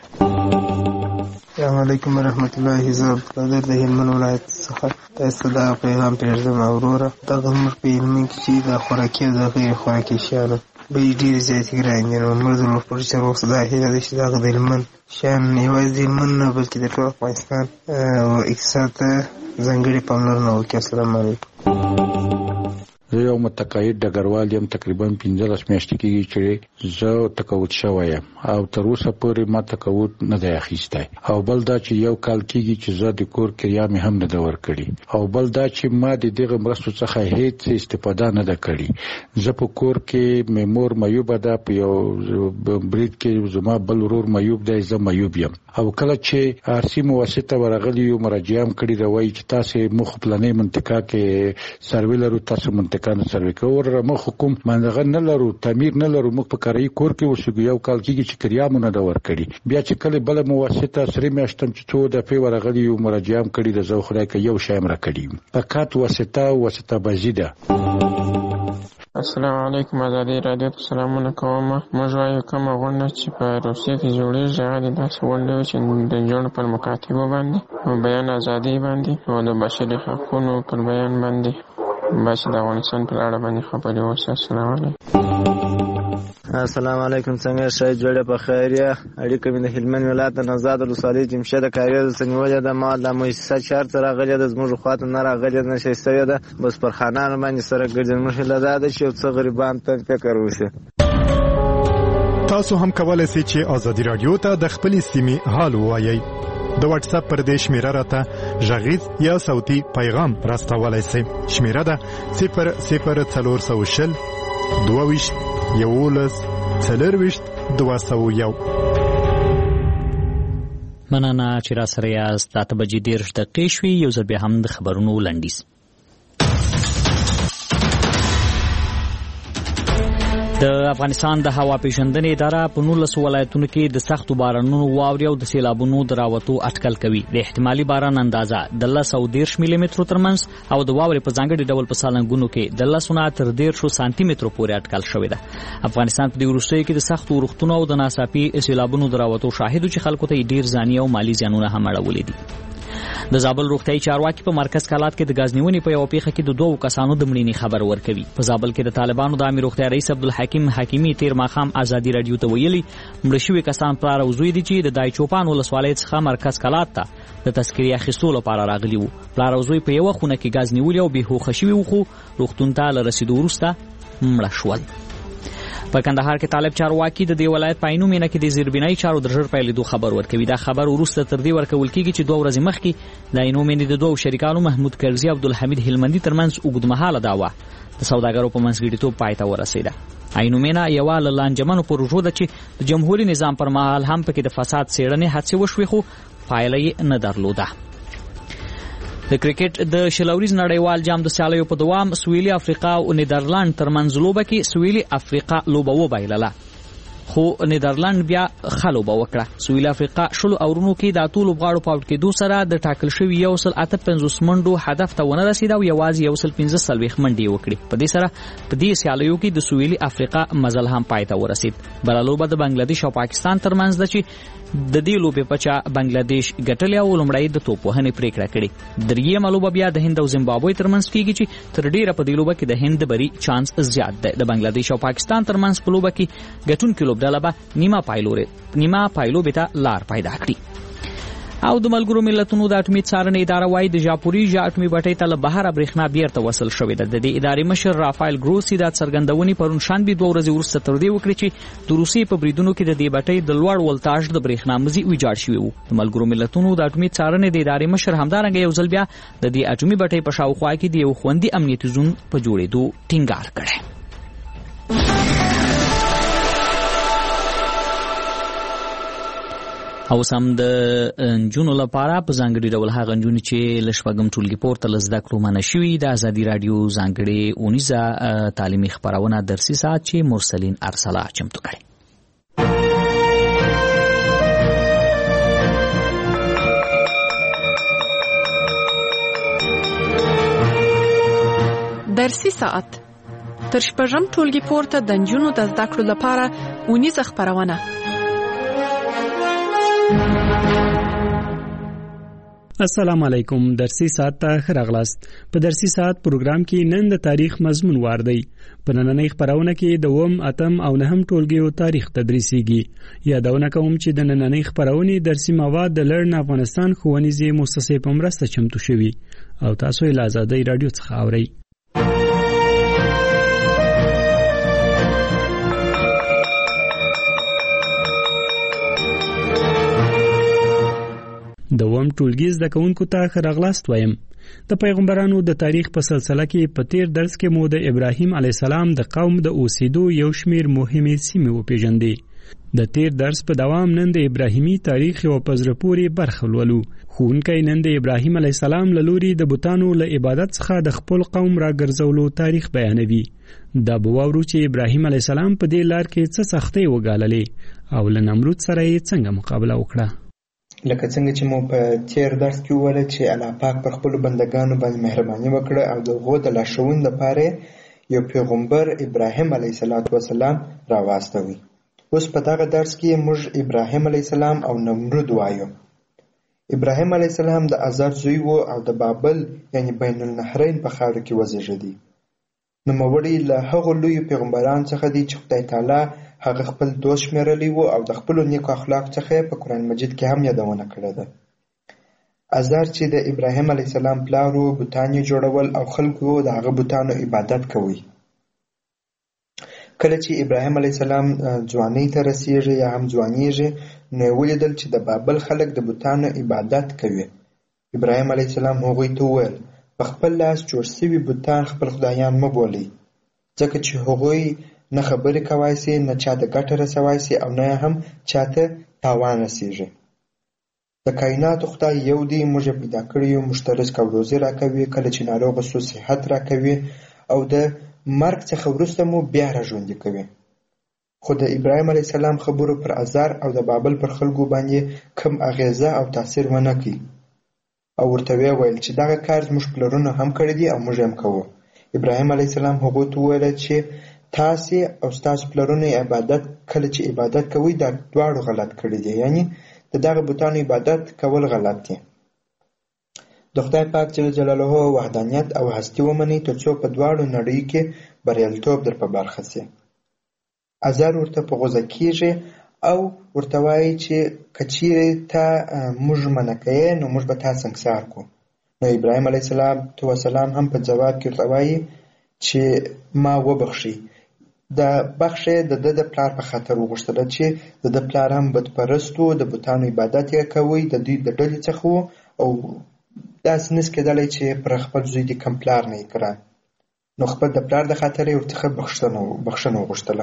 السلام علیکم ورحمت الله. زه عبدالقادر د هلمند ولایت څخه تاسو ته دا پیغام پرېږدم. وروره دغه زموږ په هلمند کې چې د خوراکي او د غیر خوراکي شیانو بیې ډېرې زیاتې ګران دي. نو موږ د لوړ چارو څخه دا هیله ده چې دغه د هلمند شیان یوازې د هلمند نه بلکې د ټول افغانستان او اقتصاد ته ځانګړې پاملرنه وکړي. السلام علیکم. زه یو متقاعد ډګروال یم، تقریبا پنځلس میاشتې کېږي چې زه تقاعد شوی یم او تر اوسه پورې ما تقاعد نه دی اخیستی. او بل دا چې یو کال کېږي چې زه د کور کریا مې هم نه ده ورکړې. او بل دا چې ما د دغه مرستو څخه هیڅ استفاده نه ده کړې. زه په کور کې مې مور میوبه ده، په یو برید کې زما بل ورور میوب دی، زه میوب یم. او کله چې ارسي مواسطه ورغلي یو مراجعه هم کړې ده، وایي چې تاسې مخ پلانې منطقه کې سروې لرو، تاسو منطقه نه سروې کوو، مخ کوم منځغه نه لرو، تعمیر نه لرو، موږ په کاري کور کې اوسېږو. یو کال کېږي چې کریا مو نه ده ورکړې. بیا چې کله بله مواسطه سرې میاشت هم چې څو دفعې ورغلي یو مراجعه هم کړې ده، زه خدای که یو شی هم راکړي. فقط واسطه واسطه بازي ده. السلام علیکم. ازادي راډیو ته سلامونه کوم. موږ وایو کومه غونډه چې په روسیه کې جوړېږي هغه د داسې غونډه وي چې د جوړ پر مکاتبو باندې او بیان ازادي باندې او د بشري حقونو پر بیان باندې بس د افغانستان په اړه باندې خبرې وشي. السلام علیکم. السلام علیکم، څنګه شای جوړه په خیر یا اړیکه مې د هلمند ولایت نزاد ولسوالۍ جمشید کاریز سنیولې د ما د مؤسسه چار تر غلې د زموږ خواته نه راغلې نه شي ستوي ده بس پر خانان باندې سره ګرځي مشله ده چې څو غریبان ته فکر وشي. تاسو هم کولای شئ چې ازادي رادیو ته د خپل سیمې حال وایي. د واتس اپ پر دې شمیره راته ژغیز یا صوتي پیغام راستولای شئ. شمیره ده صفر صفر څلور سوه شل دوه ویشت یولس څلرویشت دوه سوه یو. مننه چې را سره یاست. اته بجې دېرش دقیقې شوې. یو ځل بیا هم د خبرونو لنډیز. د افغانستان د هوا پیژندنې اداره په نولس ولایتونو کې د سختو بارانونو واورې او د سیلابونو د راوتو اټکل کوي. د احتمالي باران اندازه د لس او دېرش ملي مترو ترمنځ او د واورې په ځانګړي ډول په سالنګونو کې د لسو نه تر دېرشو سانتي مترو پورې اټکل شوې ده. افغانستان په دې وروستیو کې د سختو اورښتونو او د ناڅاپي سیلابونو د راوتو شاهد چې خلکو ته ډېر ځاني او مالي زیانونه هم اړولي دي. د زابل روغتیايي چارواکي په مرکز کلات کې د غاز نیونې په یو پیښه کې د دوو کسانو د مړینې خبر ورکوي. په زابل کې د طالبانو د امیر روغتیا رئیس عبدالحکیم حکیمي تیر ماښام ازادي رادیو ته ویلي مړه شوي کسان پلار او زوی دي چې د دایچوپان ولسوالۍ څخه مرکز کلات ته د تذکرې اخیستو لپاره راغلي وو. پلار او زوی په یوه خونه کې غاز نیولي او بېهوښه شوي وو خو روغتون ته له رسېدو وروسته مړه شول. په کندهار کې طالب چارواکي د دې ولایت په عینو مینه کې د زیربنایي چارو د ژر پیلېدو خبر ورکوي. دا خبر وروسته تر دې ورکول کېږي چې دوه ورځې مخکې د عینو مینې د دوو شریکانو محمود کرزي او عبدالحمید هلمندي ترمنځ اوږدمهاله دعوه د سوداګرو په منځګړیتوب پای ته ورسېده. عینو مینه یوه له لانجمنو پروژو ده چې د جمهوري نظام پر مهال هم پکې د فساد څېړنې هڅې وشوې خو پایله یې نه درلوده. د کرکټ د شلوریز نړیوال جام د سیالیو په دوام سویلي افریقا او نیدرلند ترمنځ لوبه کې سویلي افریقا لوبه وبایلله خو نیدرلند بیا ښه لوبه وکړه. سویلي افریقا شلو اورونو کې د اتو لوبغاړو په آوټ کېدو سره د ټاکل شوي یو سل اته پنځوس منډو هدف ته ونه رسېده او یوازې یو سل پنځه څلوېښت منډې یې وکړې. په دې سره په دې سیالیو کې د سویلي افریقا مزل هم پای ته ورسېد. بله لوبه د بنګلادیش او پاکستان ترمنځ ده چې د دې لوبې په چا بنگلادیش ګټلې او لومړی د توپ وهنې پریکړه کړې. دریمه لوبه بیا د هند او زیمبابوې ترمنځ کېږي چې تر ډیره په دې لوبه کې د هند د بري چانس زیات دی. د بنگلادیش او پاکستان ترمنځ په لوبه کې ګټونکې لوبډله به نیمه پایلوبې نیمه پایلوبې ته لار پیدا کړي. او د ملګرو ملتونو د اټومي څارنې اداره وايي د ژاپوریژیا اټومي بټۍ ته له بهره برېښنا بیرته وصل شوې ده. د دې ادارې مشر رافایل ګروسي دا څرګندونې پرون شنبې دوه ورځې وروسته تر دې وکړې چې د روسیې په بریدونو کې د دې بټۍ د لوړ ولتاژ د برېښنا مزي ویجاړ شوي وو. د ملګرو ملتونو د اټومي څارنې د ادارې مشر همدارنګه یو ځل بیا د دې اټومي بټۍ په شاوخوا کې د یو خوندي امنیتي زون په جوړېدو ټینګار کړی. او سم د نجونو لپاره په ځانګړي ډول هغه نجونې چې له شپږم ټولګي پورته له زده کړو منع شوي د ازادي راډیو ځانګړې اونیزه تعلیمي خپرونه درسي ساعت چې مرسلین ارسلا چمتو کړي. درسي ساعت تر شپږم ټولګي پورته د نجونو د زده کړو لپاره اونیزه خپرونه. السلام علیکم. درسي ساعت ته ښه راغلاست. په درسي ساعت پروګرام کې نن د تاریخ مضمون وار دی. په نننۍ خپرونه کې د اووم اتم او نهم ټولګیو تاریخ تدریسیږي. یادونه کوم چې د نننۍ خپرونې درسي مواد د لرن افغانستان ښوونیزې مؤسسې په مرسته چمتو شوي او تاسو یې له ازادۍ راډیو څخه اورئ. د اووم ټولګي زده کوونکو ته ښه راغلاست وایم. د پیغمبرانو د تاریخ په سلسله کې په تیر درس کې مو د ابراهیم علیه السلام د قوم د اوسېدو یو شمیر مهمې سیمې وپېژندې. د تیر درس په دوام نن د ابراهیمي تاریخ یو په زړه پورې برخه لولو. ښوونکی نن د ابراهیم علیه السلام له لوري د بتانو له عبادت څخه د خپل قوم راګرځولو تاریخ بیانوي. دا به واورو چې ابراهیم علیه السلام په دې لار کې څه سختۍ وګاللې او له نمرود سره یې څنګه مقابله وکړه. لکه څنګه چې مو په تیر درس کې وویل چې الله پاک پر خپلو بندګانو باندې مهرباني وکړه او د هغو د لارښوونې لپاره یو پیغمبر ابراهیم علیه السلام راواستوي. اوس په دغه درس کې موږ ابراهیم علیه السلام او نمرود وایو. ابراهیم علیه السلام د آزار زوی و او د بابل یعنی بین النهرین په خاوره کې وزیږېدی. نوموړی له هغو لویو پیغمبرانو څخه دی چې خدای تعالی هغه خپل دوست شمیرلی و او د خپلو نیکو اخلاقو څخه په قرآن مجید کې هم یادونه کړې ده. ازر چې د ابراهیم علیه السلام پلار و، بوتان یې جوړول او خلکو د هغه بوتانو عبادت کوي. کله چې ابراهیم علیه السلام ځوانۍ ته رسیږي یا هم ځوانیږي، نو یې ولیدل چې د بابل خلک د بوتانو عبادت کوي. ابراهیم علیه السلام هغوی ته وویل په خپل لاس جوړ شوي بوتان خپل خدایان مه بولئ، ځکه چې هغوی نه خبرې کوای سي، نه چاته ګټه رسوای سي او نه هم چاته تاوان رسیږي. د کائناتو خدای یو دی، موږ یې پیدا کړی یو، موږ ته رزق او روزي راکوي، کله چې ناروغه سو صحت راکوي او د مرګ څخه وروسته مو بیا راژوندي کوي. خو د ابراهیم علیه السلام خبرو پر ازار او د بابل پر خلکو باندې کم اغیزه او تاثیر ونه کړي او ورته ویې ویل چې دغه کار زموږ پلرونو هم کړی دی او موږ هم کوو. ابراهیم علیه السلام هغوی ته وویل چې تاسې او ستاسو پلرونو عبادت کله چې عبادت کوئ دا دواړو غلط کړي دي، یعنی د دغه بوتانو عبادت کول غلط دي. د خدای پاک جل جلاله وحدانیت او هستی ومنئ تر څو په دواړو نړیو کې بریالیتوب در په برخه سي. ازر ورته په غوسه کیږي او ورته وایي چې که چیرې ته موږ منع کوې نو موږ به تا سنګسار کړو. نو ابراهیم علیه السلام هم په ځواب کې ورته وایي چې ما وبخښئ. د بخښې د ده د پلار په خاطر وغوښتله چې د ده پلار هم بتپرست و، د بوتانو عبادت یې کوي، د دوی د ډلې څخه و او داسې نس کېدلی چې پر خپل زوی دې کم پلار نه یې کړه. نو خپل د پلار د خاطر یې ورڅخه بخښنه وغوښتله.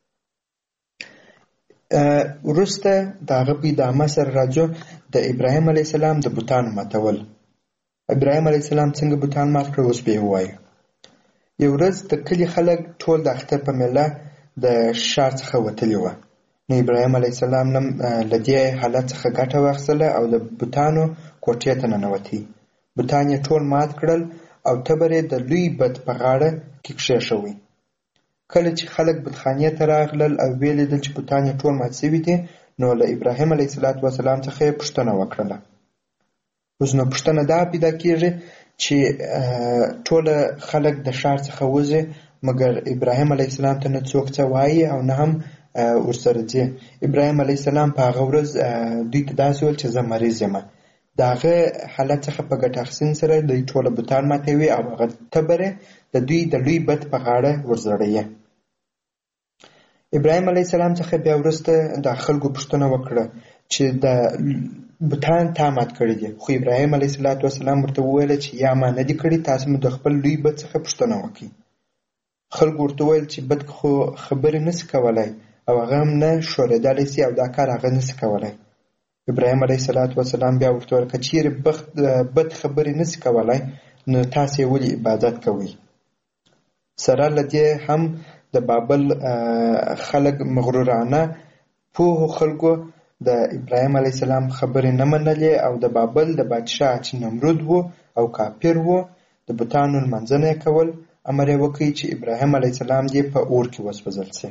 وروسته د هغه په ادامه سره راځو د ابراهیم علیه السلام د بوتانو ماتول. ابراهیم علیه السلام څنګه بوتان مات کړل اوس به یې ووایو. یو ورځ د کلي خلک ټول د اختر په میله د ښار څخه وتلي وه. نو ابراهیم علیه السلام له دې حالت څخه ګټه واخیستله او د بوتانو کوټې ته ننوتی. بوتان یې ټول مات کړل او تبر یې د لوی بت په غاړه کې کښېښوی. کله چې خلک بتخانې ته راغلل او ویې لیدل چې بوتان یې ټول مات شوي دي، نو له ابراهیم علیه السلام څخه یې پوښتنه وکړله. اوس نو پوښتنه دا پیدا کېږي چې ټوله خلک د ښار څخه وځي، مګر ابراهیم علیه السلام ته نه څوک څه وایي او نه هم ورسره ځي. ابراهیم علیه السلام په هغه ورځ دوی ته داسې ویل چې زه مریض یم. د هغه حالت څخه په ګټه اخیستنې سره دوی ټوله بوتان ماتوي او هغه تبر د دوی د لوی بت په غاړه ورزړوي. ابراهیم علیه السلام څخه بیا وروسته د خلکو پوښتنه وکړه چې د بوتان تا مات کړي دي. خو ابراهیم علیه السلام ورته وویل چې یا ما نه دي کړي، تاسو مو د خپل لوی بت څخه پوښتنه وکړئ. خلکو ورته وویل چې بت خو خبرې نسي کولی او هغه هم نه ښورېدلی سي او دا کار هغه نسي کولی. ابراهیم علیه السلام بیا ورته وویل که چیرې بت خبرې نسي کولی نو تاسو یې ولې عبادت کوئ؟ سره له دې هم د بابل خلک مغرورانه پوهو خلکو د ابراهیم علیه السلام خبرې نه منلې او د بابل د بادشاه چې نمرود و او کافر و د بوتانو لمانځنه یې کول. امر یې وکړي چې ابراهیم علیه السلام دې په اور کې وسوځل شي.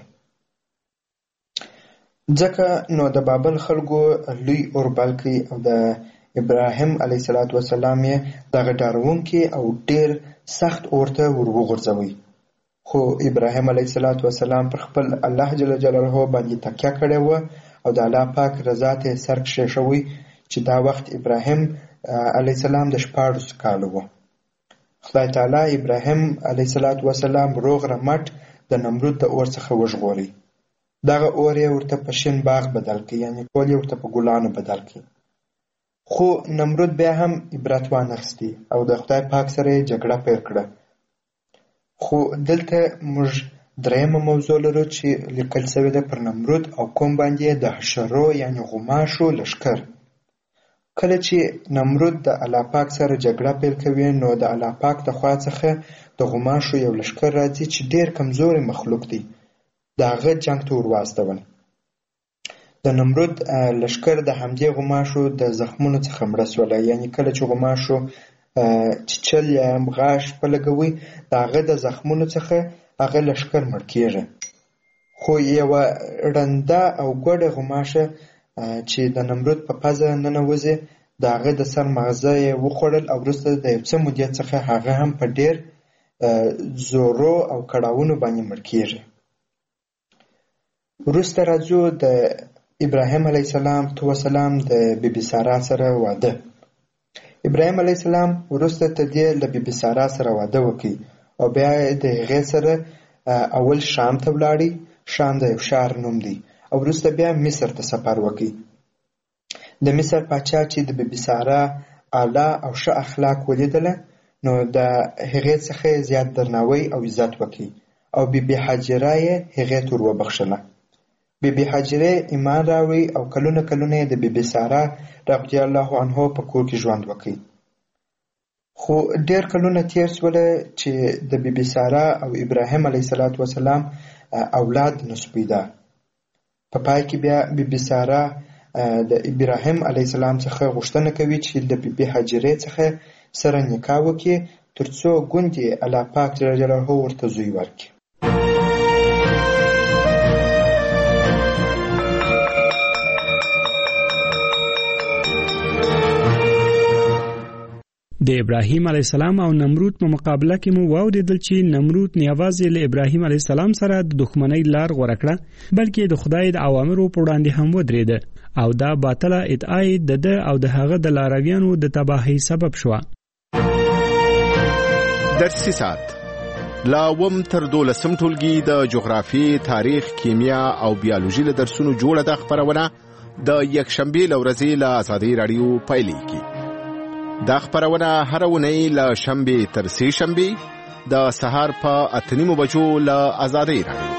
ځکه نو د بابل خلکو لوی اور بل کړي او د ابراهیم علیه السلام یې دغه ډاروونکي او ډېر سخت اور ته ور وغورځوي. خو ابراهیم علیه السلام پر خپل الله جل جلاله باندې تکیه کړې وه او د الله پاک رضا ته یې سر کښېښوی چې دا وخت ابراهیم علیه السلام د شپاړسو کالو و. خدای تعالی ابراهیم علیه السلام روغ رمټ د نمرود د اور څخه وژغوري. دغه اور یې ورته په شین باغ بدل کړي، یعنې ټول یې ورته په ګلانو بدل کړي. خو نمرود بیا هم عبرت وانخیستي او د خدای پاک سره یې جګړه پیل کړه. خو دلته موږ درېیمه موضوع لرو چې لیکل شوې ده پر نمرود او کوم باندې د حشرو یعنې غوماشو لښکر. کله چې نمرود د الله پاک سره جګړه پیل کوي نو د الله پاک د خوا څخه د غوماشو یو لښکر راځي چې ډېر کمزوري مخلوق دی. د هغه جنګ ته ور واستول. د نمرود لښکر د همدې غوماشو د زخمونو څخه مړه سوله، یعنې کله چې غوماشو چیچل یا غاښ په لګوي د هغه د زخمونو څخه هغه لښکر مړ کېږي. خو یوه ړنده او ګوډه غوماشه چې د نمرود په پزه ننوځي د هغه د سر مغزه یې وخوړل او وروسته د یو څه مودې څخه هغه هم په ډېر زورو او کړاوونو باندې مړ کېږي. وروسته راځو د ابراهیم علیه السلام تو سلام د بیبي سارا سره واده. ابراهیم علیه السلام وروسته ته دې له بیبي سارا سره واده وکړي او بیا د هغې سره اول شام ته ولاړی. شام د یو ښار نوم دی. او وروسته بیا مصر ته سفر وکړي. د مصر پاچا چې د بیبي سارا اعلی او ښه اخلاق ولیدله نو د هغې څخه زیات درناوی او عزت وکړي او بیبي حاجره یې هغې ته ور وبخښله. بیبي حاجره ایمان راوړی او کلونه کلونه د بیبي سارا رضی الله عنها په کور کې ژوند وکړي. خو ډېر کلونه تیر شوله چې د بیبي سارا او ابراهیم علیه السلام اولاد نشو پیدا. په پای کې بیا بیبي سارا د ابراهیم علیه السلام څخه غوښتنه کوي چې د بیبي حاجرې څخه سره نکاح وکړي ترڅو ګوندې الله پاک جل جلاله ورته زوی ورکړي. د ابراهیم علیه السلام او نمرود په مقابله کې مو واوریدل چې نمرود نه یوازې له ابراهیم علیه السلام سره د دښمنۍ لار غوره کړه بلکې د خدای د اوامرو په وړاندې هم ودرېده او دا باطله ادعا یې د ده او د هغه د لارویانو د تباهۍ سبب شوه. درسي ساعت لا وم تر دولسم ټولګي د جغرافي، تاریخ، کیمیا او بیولوژي له درسونو جوړه د خبرونه د یکشنبه لورځي له آزادۍ رادیو پایلیږي. دا خبرونه هر اونۍ له شنبه تر سه شنبه د سهار په اتنیمو بجو له آزادۍ رادیو.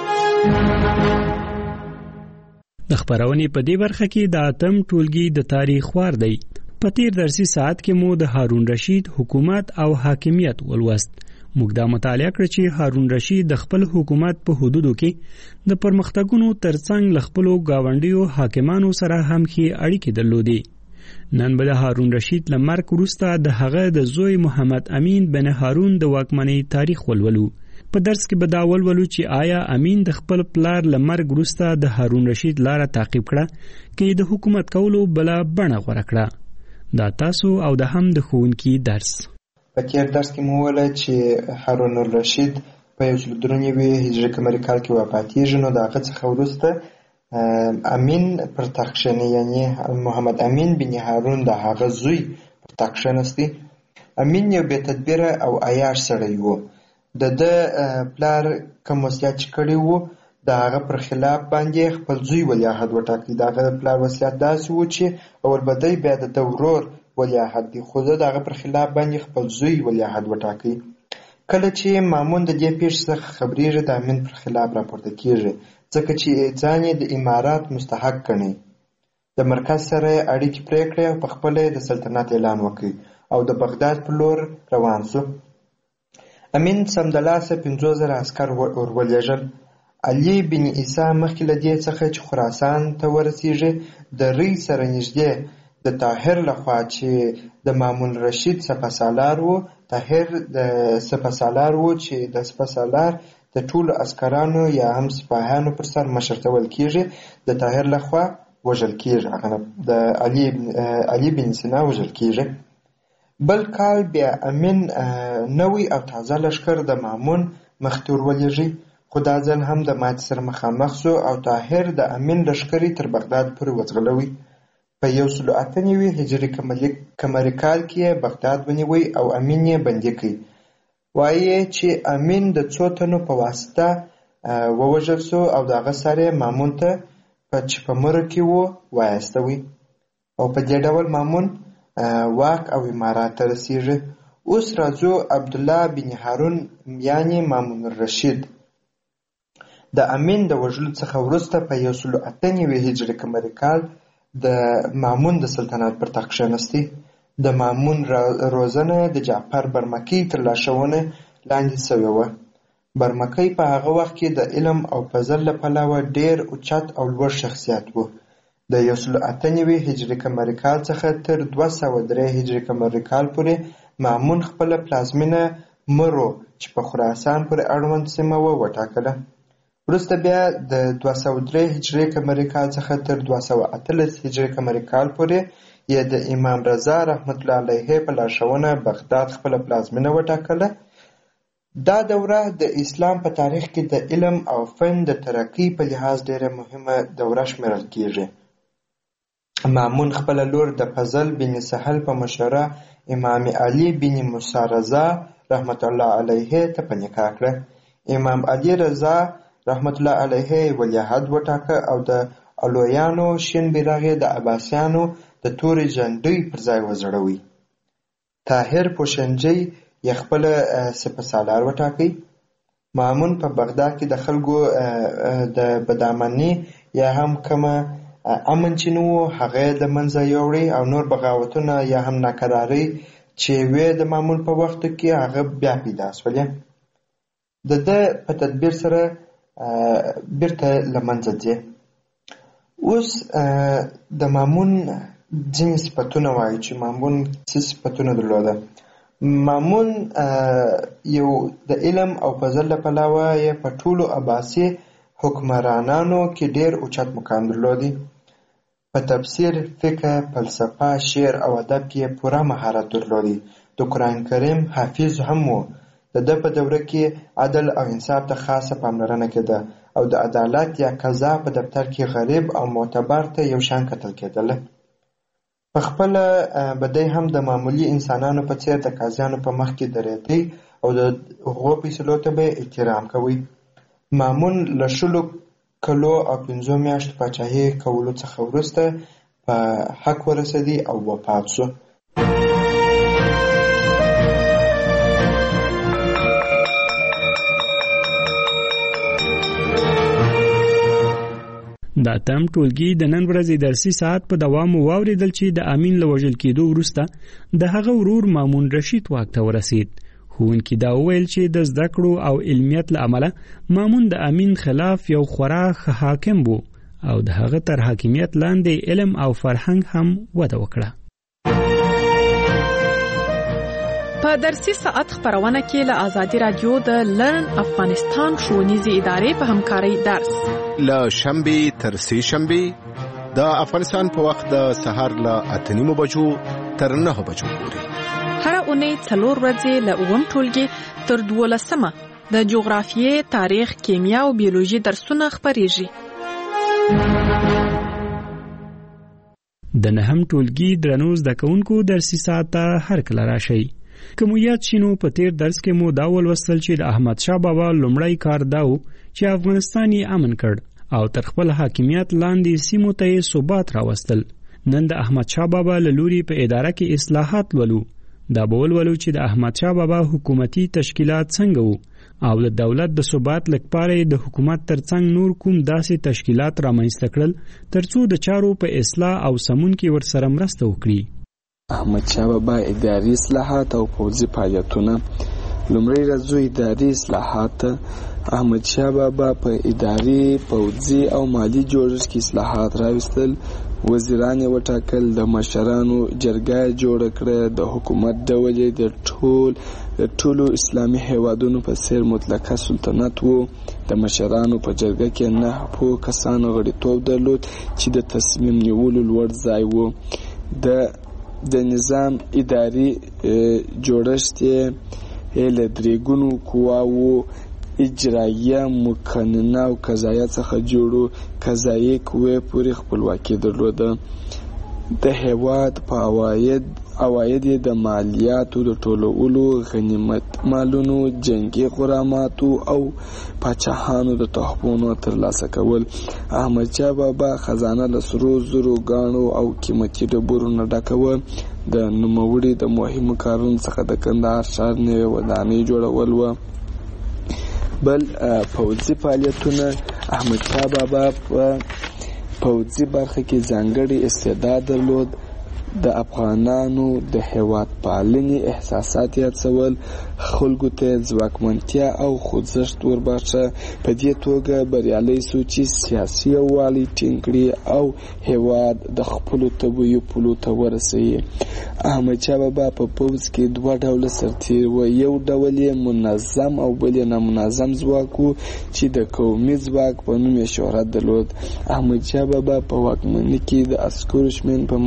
د خبرونې په دې برخه کې د اتم ټولګي د تاریخ وار دی. په تیر درسي ساعت کې مو د هارون رشید حکومت او حاکمیت ولوست. موږ دا مطالعه کړ چې هارون رشید د خپل حکومت په حدودو کې د پرمختګونو ترڅنګ له خپلو گاونډیو حاکمانو سره هم ښې اړیکې درلودې. نن به د هارون رشید له مرګ وروسته د هغه د زوی محمد امین بن هارون د واکمنۍ تاریخ ولولو. په درس کې به دا ولولو چې آیا امین د خپل پلار له مرګ وروسته د هارون رشید لاره تعقیب کړه کې د حکومت کولو بله بڼه غوره کړه. دا تاسو او د هم د ښوونکي درس. په تیر درس کې مو وویل چې هارون الرشید په یو سل درې نوي هجري قمري کال کې وفاتېږي نو د هغه څخه وروسته امین پر تخت کښېني، یعنې محمد امین بن هارون د هغه زوی پر تخت کښېنستی. امین یو بې تدبیره او عیاش سړی و. د ده پلار کوم وصیت چې کړی و د هغه پر خلاف باندې خپل زوی ولیعهد وټاکي. د هغه پلار وصیت داسې و چې اول به دی بیا د ده ورور ولیعهد دی، خو ده د هغه پر خلاف باندې خپل زوی ولیعهد وټاکي. کله چې مامون د دې پیښې څخه خبرېږي د امین پر خلاف راپورته کېږي ځکه چې ځان یې د امارات مستحق ګڼي. د مرکز سره یې اړیکې پرې کړې او په خپله یې د سلطنت اعلان وکړ او د بغداد په لور روان شو. امین سمدلاسه پنځوس زره عسکر ور ولېږل. علي بن عیسی مخکې له دې څخه چې خراسان ته ورسېږي د ری سره نږدې د طاهر لخوا چې د مامون رشید سپهسالار و، طاهر د سپهسالار و چې د سپهسالار د ټولو عسکرانو یا هم سپاهیانو پر سر مشر تول کېږي د طاهر لخوا وژل کېږي، د علي علي بن سینا وژل کېږي. بل کال بیا امین نوی او تازه لښکر د مامون مخې ور ولېږي، خو دا ځل هم د ماتې سره مخامخ شو او طاهر د امین لښکرې تر بغداد پورې وځغلوي. په یو سل اته نوي هجري قمري کال کې یې بغداد ونیوی او امین یې بندي کړ. وایي چې امین د څو تنو په واسطه ووژل شو او د هغه سر یې مامون ته چې په مره کې و وایستوي او په دې ډول مامون واک او امارات ته رسېږي. اوس راځو عبدالله بن هارون یعنې مامون الرشید د امین د وژلو څخه وروسته په یو سل اته نوي هجري قمري کال د مامون د سلطنت پر تخت کښېنستی. د مامون روزنه د جعفر برمکی تر لارښوونې لاندې شوې وه. برمکی په هغه وخت کې د علم او فضل له پلوه ډېر اوچت او لوړ شخصیت و. د یو سل اته نوي هجري قمري کال څخه تر دوه سوه درې هجري قمري کال پورې مامون خپله پلازمینه مرو چې په خراسان پورې اړوند سیمه وه وټاکله. وروسته بیا د دوه سوه درې هجري قمري کال څخه تر دوه سوه اتلس هجري قمري کال پورې یې د امام رضا رحمت الله علیه په لارښوونه بغداد خپله پلازمینه وټاکله. دا دوره د اسلام په تاریخ کې د علم او فن د ترقۍ په لحاظ ډیره مهمه دوره شمیرل کیږي. مامون خپل لور د فضل بن سهل په مشوره امام علي بن موسی رضا رحمت الله علیه ته په نکاح کړه. امام علي رضا رحمت الله علیه ولیعهد وټاکه او د الویانو شین بیرغ د عباسیانو د تورې جنډۍ پر ځای وځړوي. طاهر پوشنجي یې خپل سپهسالار وټاکي. مامون په بغداد کې د خلکو د بدامني یا هم کومه امن چې نو هغه د منځه یوړي او نور بغاوتونه یا هم ناکراري چې وې د مامون په وخت کې هغه بیا پیدا شولې. د ده په تدبیر سره بیرته له منځه ځي. اوس د مامون ځینې صفتونه وایي چې مامون څه صفتونه درلوده. مامون یو د علم او فضل له پلوه یې په ټولو عباسي حکمرانانو کې ډېر اوچت مقام درلودی. په تفسیر، فقه، فلسفه، شعر او ادب کې پوره مهارت درلودی. د قرآن کریم حافظ هم و. د ده په دوره کې عدل او انصاف ته خاصه پاملرنه کېده او د عدالت یا قضا په دفتر کې غریب او معتبر ته یو شان کتل کېدله. په خپله به دی هم د معمولي انسانانو په څېر د قاضیانو په مخ کې درېدی او د هغو فیصلو ته به احترام کوي. مامون له شلو کلو او پنځو میاشتو پاچاهي کولو څخه وروسته په حق ورسېدی او وفات شو. د اتم ټولګي د نن ورځې درسي ساعت په دوام واوریدل چې د امین له وژل کېدو وروسته د هغه ورور مامون رشید واک ته ورسید. ښوونکي دا وویل چې د زده کړو او علمیت له امله مامون د امین خلاف یو خورا ښه حاکم و او د هغه تر حاکمیت لاندې علم او فرهنګ هم وده وکړه. په درسي ساعت خبرونه کې له آزادي رادیو د لرن افغانستان ښوونیزې ادارې په همکارۍ درس له شنبې تر سې شنبې د افغانستان په وخت د سهار له اته نیمو بجو تر نهه بجو پورې. هره اونۍ څلور ورځې له اووم ټولګي تر دولسمه د جغرافیې، تاریخ، کیمیا او بیولوژي درسونه خپریږي. د نهم ټولګي درنو زده کوونکو درسي ساعت ته هر کله راشئ. که مو یاد شینو په تیر درس کې مو دا ولوستل چې د احمد شاه بابا لومړی کار دا و چې افغانستان یې امن کړ او تر خپل حاکمیت لاندې سیمو ته یې ثبات راوستل. نن د احمد شاه بابا له لوري په اداره کې اصلاحات ولو. دا به ولولو چې د احمد شاه بابا حکومتي تشکیلات څنګه وو او د دولت د ثبات لپاره د حکومت ترڅنګ نور کوم داسې تشکیلات رامنځته کړل ترڅو د چارو په اصلاح او سمون کې ورسره مرسته وکړي. احمد شاه بابا اداري اصلاحات او پوځي فعالیتونه. لومړی راځو اداري اصلاحات. احمد شاه بابا په اداري، پوځي او مالی جوړښت کې اصلاحات راوستل. وزیران یې وټاکل، د مشرانو جرګه جوړه کړه، د حکومت ډول یې د ټول د ټولو اسلامي هیوادونو په څیر مطلقه سلطنت و. د مشرانو په جرګه کې نه په کسانو غړیتوب درلود چې د تصمیم نیولو لوړ ځای و. د د نظام اداري جوړښت یې له درې ګونو قواوو اجرایه، مقننه او قضایه څخه جوړو. قضایي قوې پورې خپلواکي درلوده. د هیواد په عواید عواید یې د مالیاتو د ټولولو، غنیمت مالونو، جنگي غراماتو او پاچاهانو د تحفونو ترلاسه کول. احمد شاه بابا خزانه له سرو زرو، ګاڼو او قیمتي ډبرو نه ډکه وه. د نوموړي د مهمو کارونو څخه د کندهار ښار نوې ودانۍ جوړول وه. بل پوځي فعالیتونه. احمد شاه بابا په پوځي برخه کې ځانګړی استعداد درلود. د افغانانو د هیواد پالنې احساسات یې هڅول، خلکو ته ځواکمنتیا او خوځښت ورباښه. په دې توګه بریالی سو چې سیاسي یووالی ټینګ کړي او هیواد د خپلو طبیعي پولو ته ورسوي. احمد شاه بابا په پوځ کې دوه ډوله سرتیر و. یو ډول یې منظم او بل یې نامنظم ځواک و چې د قومي ځواک په نوم یې شهرت درلود. احمد شاه بابا په واکمنۍ کې د عسکرو شمېر په منځني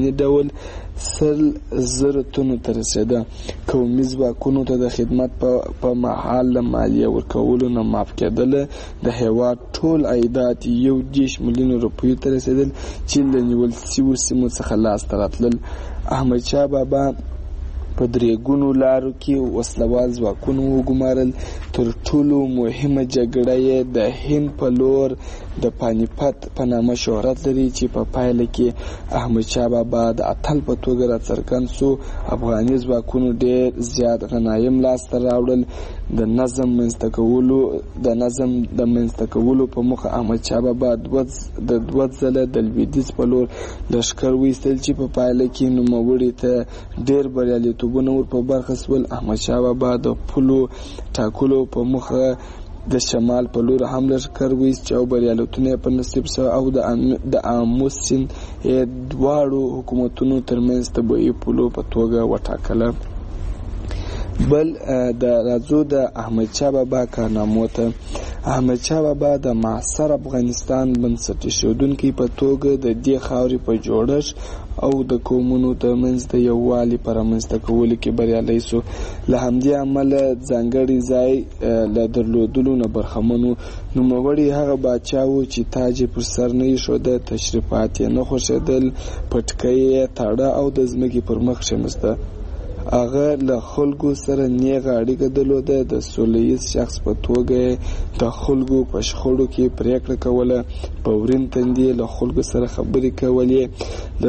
ځانګړي ډول سل زره تنو ته رسېده. قومي ځواکونو ته د خدمت په مهال له مالیې ورکولو نه معاف کېدله. د هېواد ټول عایدات یو دېرش میلیونه روپیو ته رسېدل چې له نیول شویو سیمو څخه لاسته راتلل. احمدشاه بابا په درېګونو لارو کې وسلوال ځواکونه وګمارل. تر ټولو مهمه جګړه یې د هند په لور د پانیپت په نامه شهرت لري چې په پایله کې احمدشاه بابا د اتل په توګه راڅرګند سو. افغاني ځواکونو ډېر زیات غنایم لاسته راوړل. د نظم منځته کولو د نظم د منځته کولو په موخه احمدشاه بابا د دوه ځله د لویدیځ په لور لښکر وایستل چې په پایله کې نوموړي ته ډېر بریالیتوبونه ور په برخه سول. احمدشاه بابا د پولو ټاکلو په موخه د شمال په لور هم لښکر وایست او بریالیتونه په نصیب سو او د آمو سیند دواړو حکومتونو ترمنځ طبیعي پولو په توګه وټاکله. بل د راځو د احمدشاه بابا کارنامو ته. احمدشاه بابا د معاصر افغانستان بنسټ ایښودونکی په توګه د دې خاورې په جوړښت او د قومونو ترمنځ د یووالي په رامنځته کولو کې بریالی سو. له همدې امله ځانګړی ځای له درلودلو نه برخمن و. نوموړی هغه پاچا و چې تاج یې پر سر نه ایښوده، تشریفات یې نه خوښېدل، پټکۍ یې تاړه او د ځمکې پر مخ کښېنسته. هغه له خلکو سره نیغه اړیکه درلوده. د سوله ییز شخص په توګه د خلکو په شخړو کې پریکړه کوله. په ورین تندي له خلکو سره خبرې کولې. د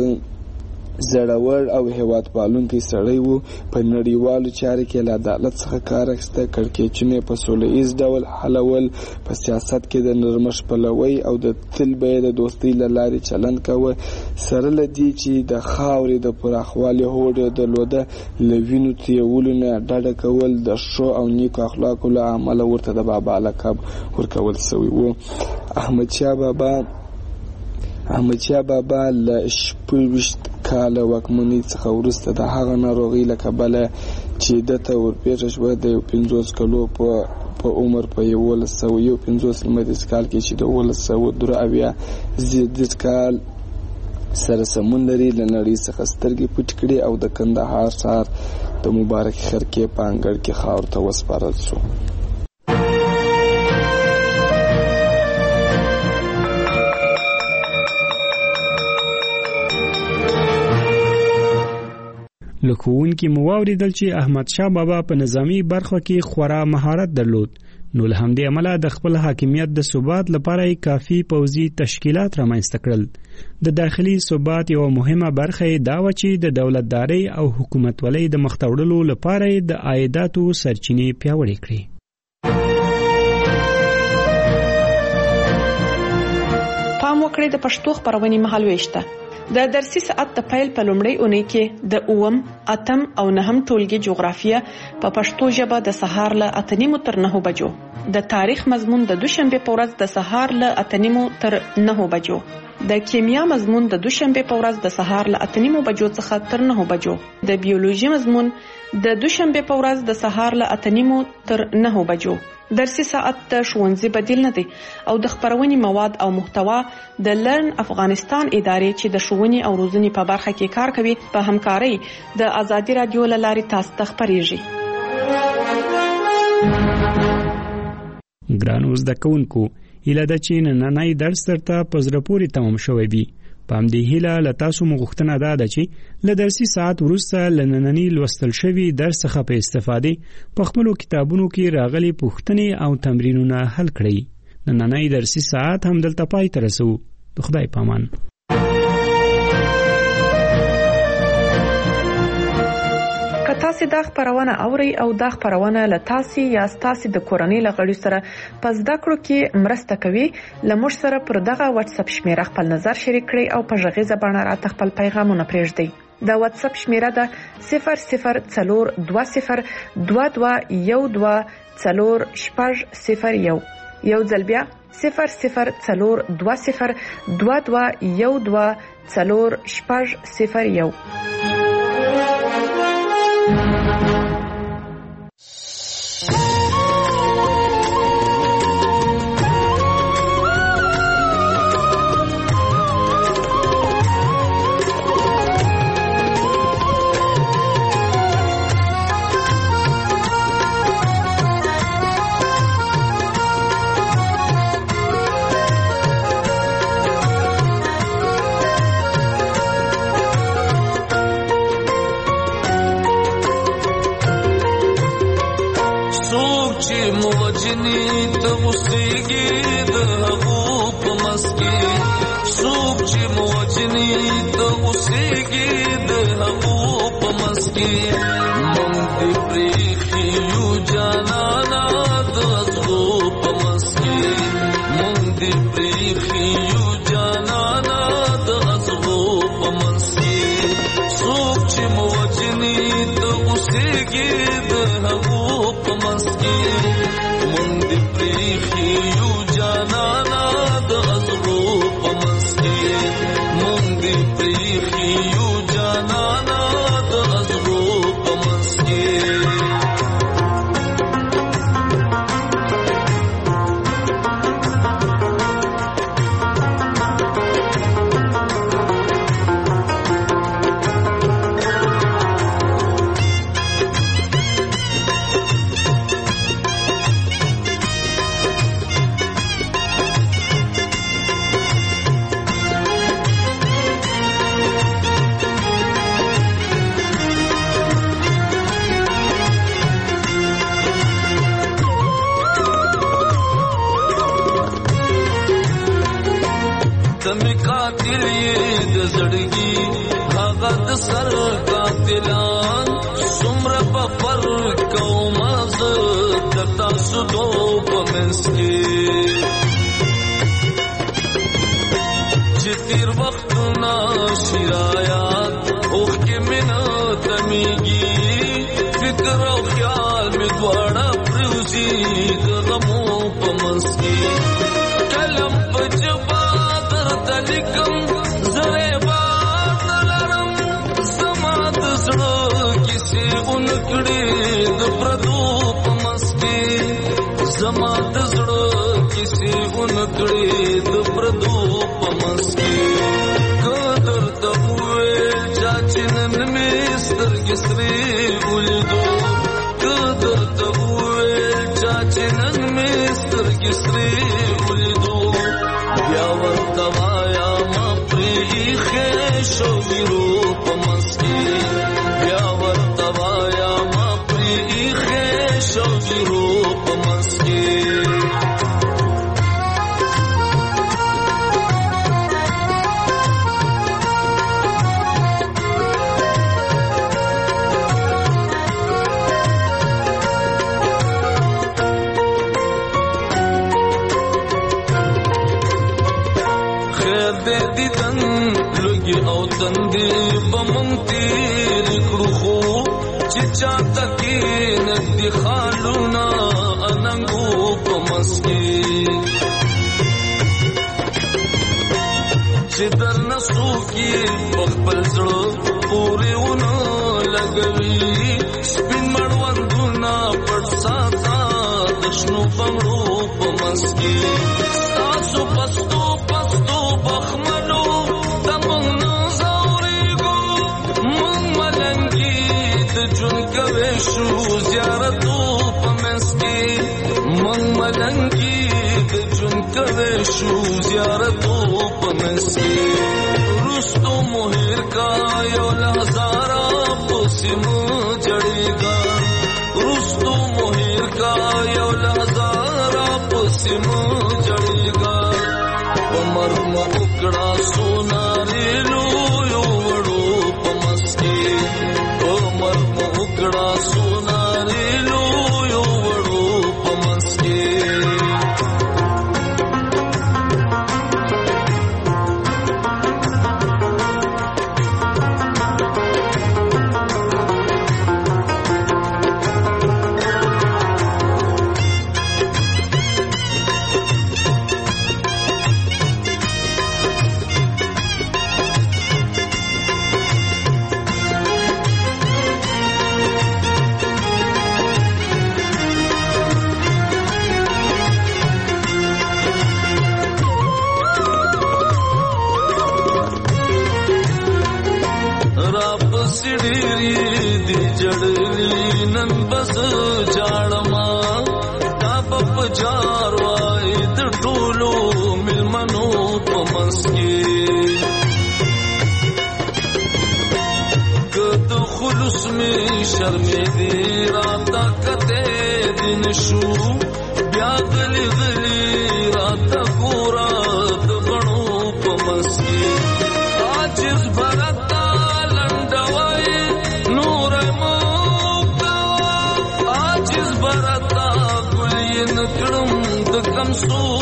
زړور او هیواد پالونکی سړی و. په نړیوالو چارو کې له عدالت څخه کار اخیسته. کړکېچونه په سوله ییز ډول حلول. په سیاست کې د نرمښت پلوی او د تل به د دوستۍ له لارې چلند کاوه. سره له دې چې د خاورې د پراخوالي هوډ یې درلوده، له وینو تویولو نه ډډه کول. د ښو او نیکو اخلاقو له امله ورته د بابا لقب ورکول شوی و. احمدشاه بابا احمدشاه بابا له شپږویشت کاله واکمنۍ څخه وروسته د هغه ناروغۍ له کبله چې دته ورپېښه شوه د یو پنځوس کلو په په عمر په یولس سوه یو پنځوس لمریز کال کې چې د اوولس سوه درې اویا زیږدیز کال سره سمون لري، له نړۍ څخه سترګې پټې کړې او د کندهار ښار د مبارک خرکې په انګړ کې خاورو ته وسپارل شو. له ښوونکي مو واورېدل چې احمدشاه بابا په نظامي برخو کې خورا مهارت درلود، نو له همدې امله د خپل حاکمیت د ثبات لپاره یې کافي پوځي تشکیلات رامنځته کړل. د داخلي ثبات یوه مهمه برخه یې دا وه چې د دولتدارۍ او حکومتولۍ د مخته وړلو لپاره یې د عایداتو سرچینې پیاوړې کړې. پام وکړئ د پښتو خپرونې مهالوېش ته. د درسي ساعت د پیل په لومړۍ اونۍ کې د اووم، اتم او نهم ټولګي جغرافیه په پښتو ژبه د سهار له اته نیمو تر نهو بجو، د تاریخ مضمون د دوشنبه په ورځ د سهار له اته نیمو تر نهو بجو، د کیمیا مضمون د دوشنبه په ورځ د سهار له اته نیمو بجو څخه تر نهو بجو، د بیولوژي مضمون د دوشنبه په ورځ د سهار له اته نیمو تر نهو بجو. درسي ساعت د ښوونځي بدیل نه دی او د خپرونې مواد او محتوا د لرن افغانستان ادارې چې د ښوونې او روزنې په برخه کې کار کوي په همکارۍ د آزادي رادیو له لارې تاسو ته خپریږي. ګرانو زده کوونکو، هیله ده چې نننی درس درته په زړه پورې تمام شوی وي. په همدې هیله له تاسو مو غوښتنه ده ده چې له درسي ساعت وروسته له ننني لوستل شوي درس څخه په استفادې په خپلو کتابونو کې راغلي پوښتنې او تمرینونه حل کړئ. نننی درسي ساعت هم دلته پای ته رسوو. د خدای پامان. که تاسو دا خبرونه اورئ او دا خبرونه له تاسو یا تاسو د کورنۍ لغړي سره په زده کړو کې مرسته کوي، لمر سره پر دغه واتس اپ شمیره خپل نظر شریک کړئ او په ژغیزه باندې راته خپل پیغامونه پرېږدئ. دا واتس اپ شمیره ده صفر صفر څلور دوه صفر دوه دوه یو دوه څلور شپږ صفر یو. یو ځل بیا صفر صفر څلور دوه صفر دوه دوه یو دوه څلور شپږ صفر یو. وجنی ته اوسېږي د هغو په منځ کې مونږ دې پرېښي یو جانانه د ازغو په منځ کې مونږ دې پرېښي یو جانانه د ازغو په منځ کې څوک چې مو وجني ته اوسېږي د هغو په منځ کې مونږ دې پرېښي یو جانانه د ازغو په منځ کې مونږ دې پرېښي یو جانانه د ازغو په منځ کې تمی قاتل یې د زړګي هغه د سر قاتلان څومره په فرق کوم زه د تاسو دوه په منځ کې چې تیر وختونه شرایات اوښکې مې نه تمیږي فکر او خیال مې دواړه پرېوځي د غمو په منځ کې قلم په جبا تلیکم زره بات لرم زما د زړه کیسې اونکړې د پردو په منځ کې زما د زړه کیسې اونکړې د پردو په منځ کې قدر ته وویل چا چې نن مې سترګې سرې ولیدو قدر ته وویل چا چې نن مې سترګې سرې ولیدو بیا ورته وایا ما پرېښې شوګیرو په منځ کې بیا ورته وایا ما پرېښې شوګیرو په منځ کې دیدن لږی او تندې به مونږ تېرې کړو خو چې چا ته کښېنږدي خالونه اننګو په منځ کې چې درنه څوک یې په خپل زړه پورې ونه لګوي سپین مړوندونه پټ ساته د شنو بنګړو په منځ کې ستاسو پستو پستو بخملو د مونږ نه ځورېږو مونږ ملنګي د ژوند کوی شو زیارتو په منځ کې مونږ ملنګي د ژوند کوی شو زیارتو په منځ کې وروستو مو هېر کا یو له هزاره پسې مو جړېږه وروستو مو هېر کا یو له هزاره پسې مو جړېږه په مرګ مو وکړه سونارې لویو وړو په منځ کې په مرګ مو وکړه سونارې لویو وړو په منځ کې ډېرې دي جړلي نن بس جاړما دا په جار وای د ټولو ملمنو په منځ کې کد خلوص می شرمې دي راته کته دین شو بیا غلی غلی راته ګورا د غنو په منځ کې سور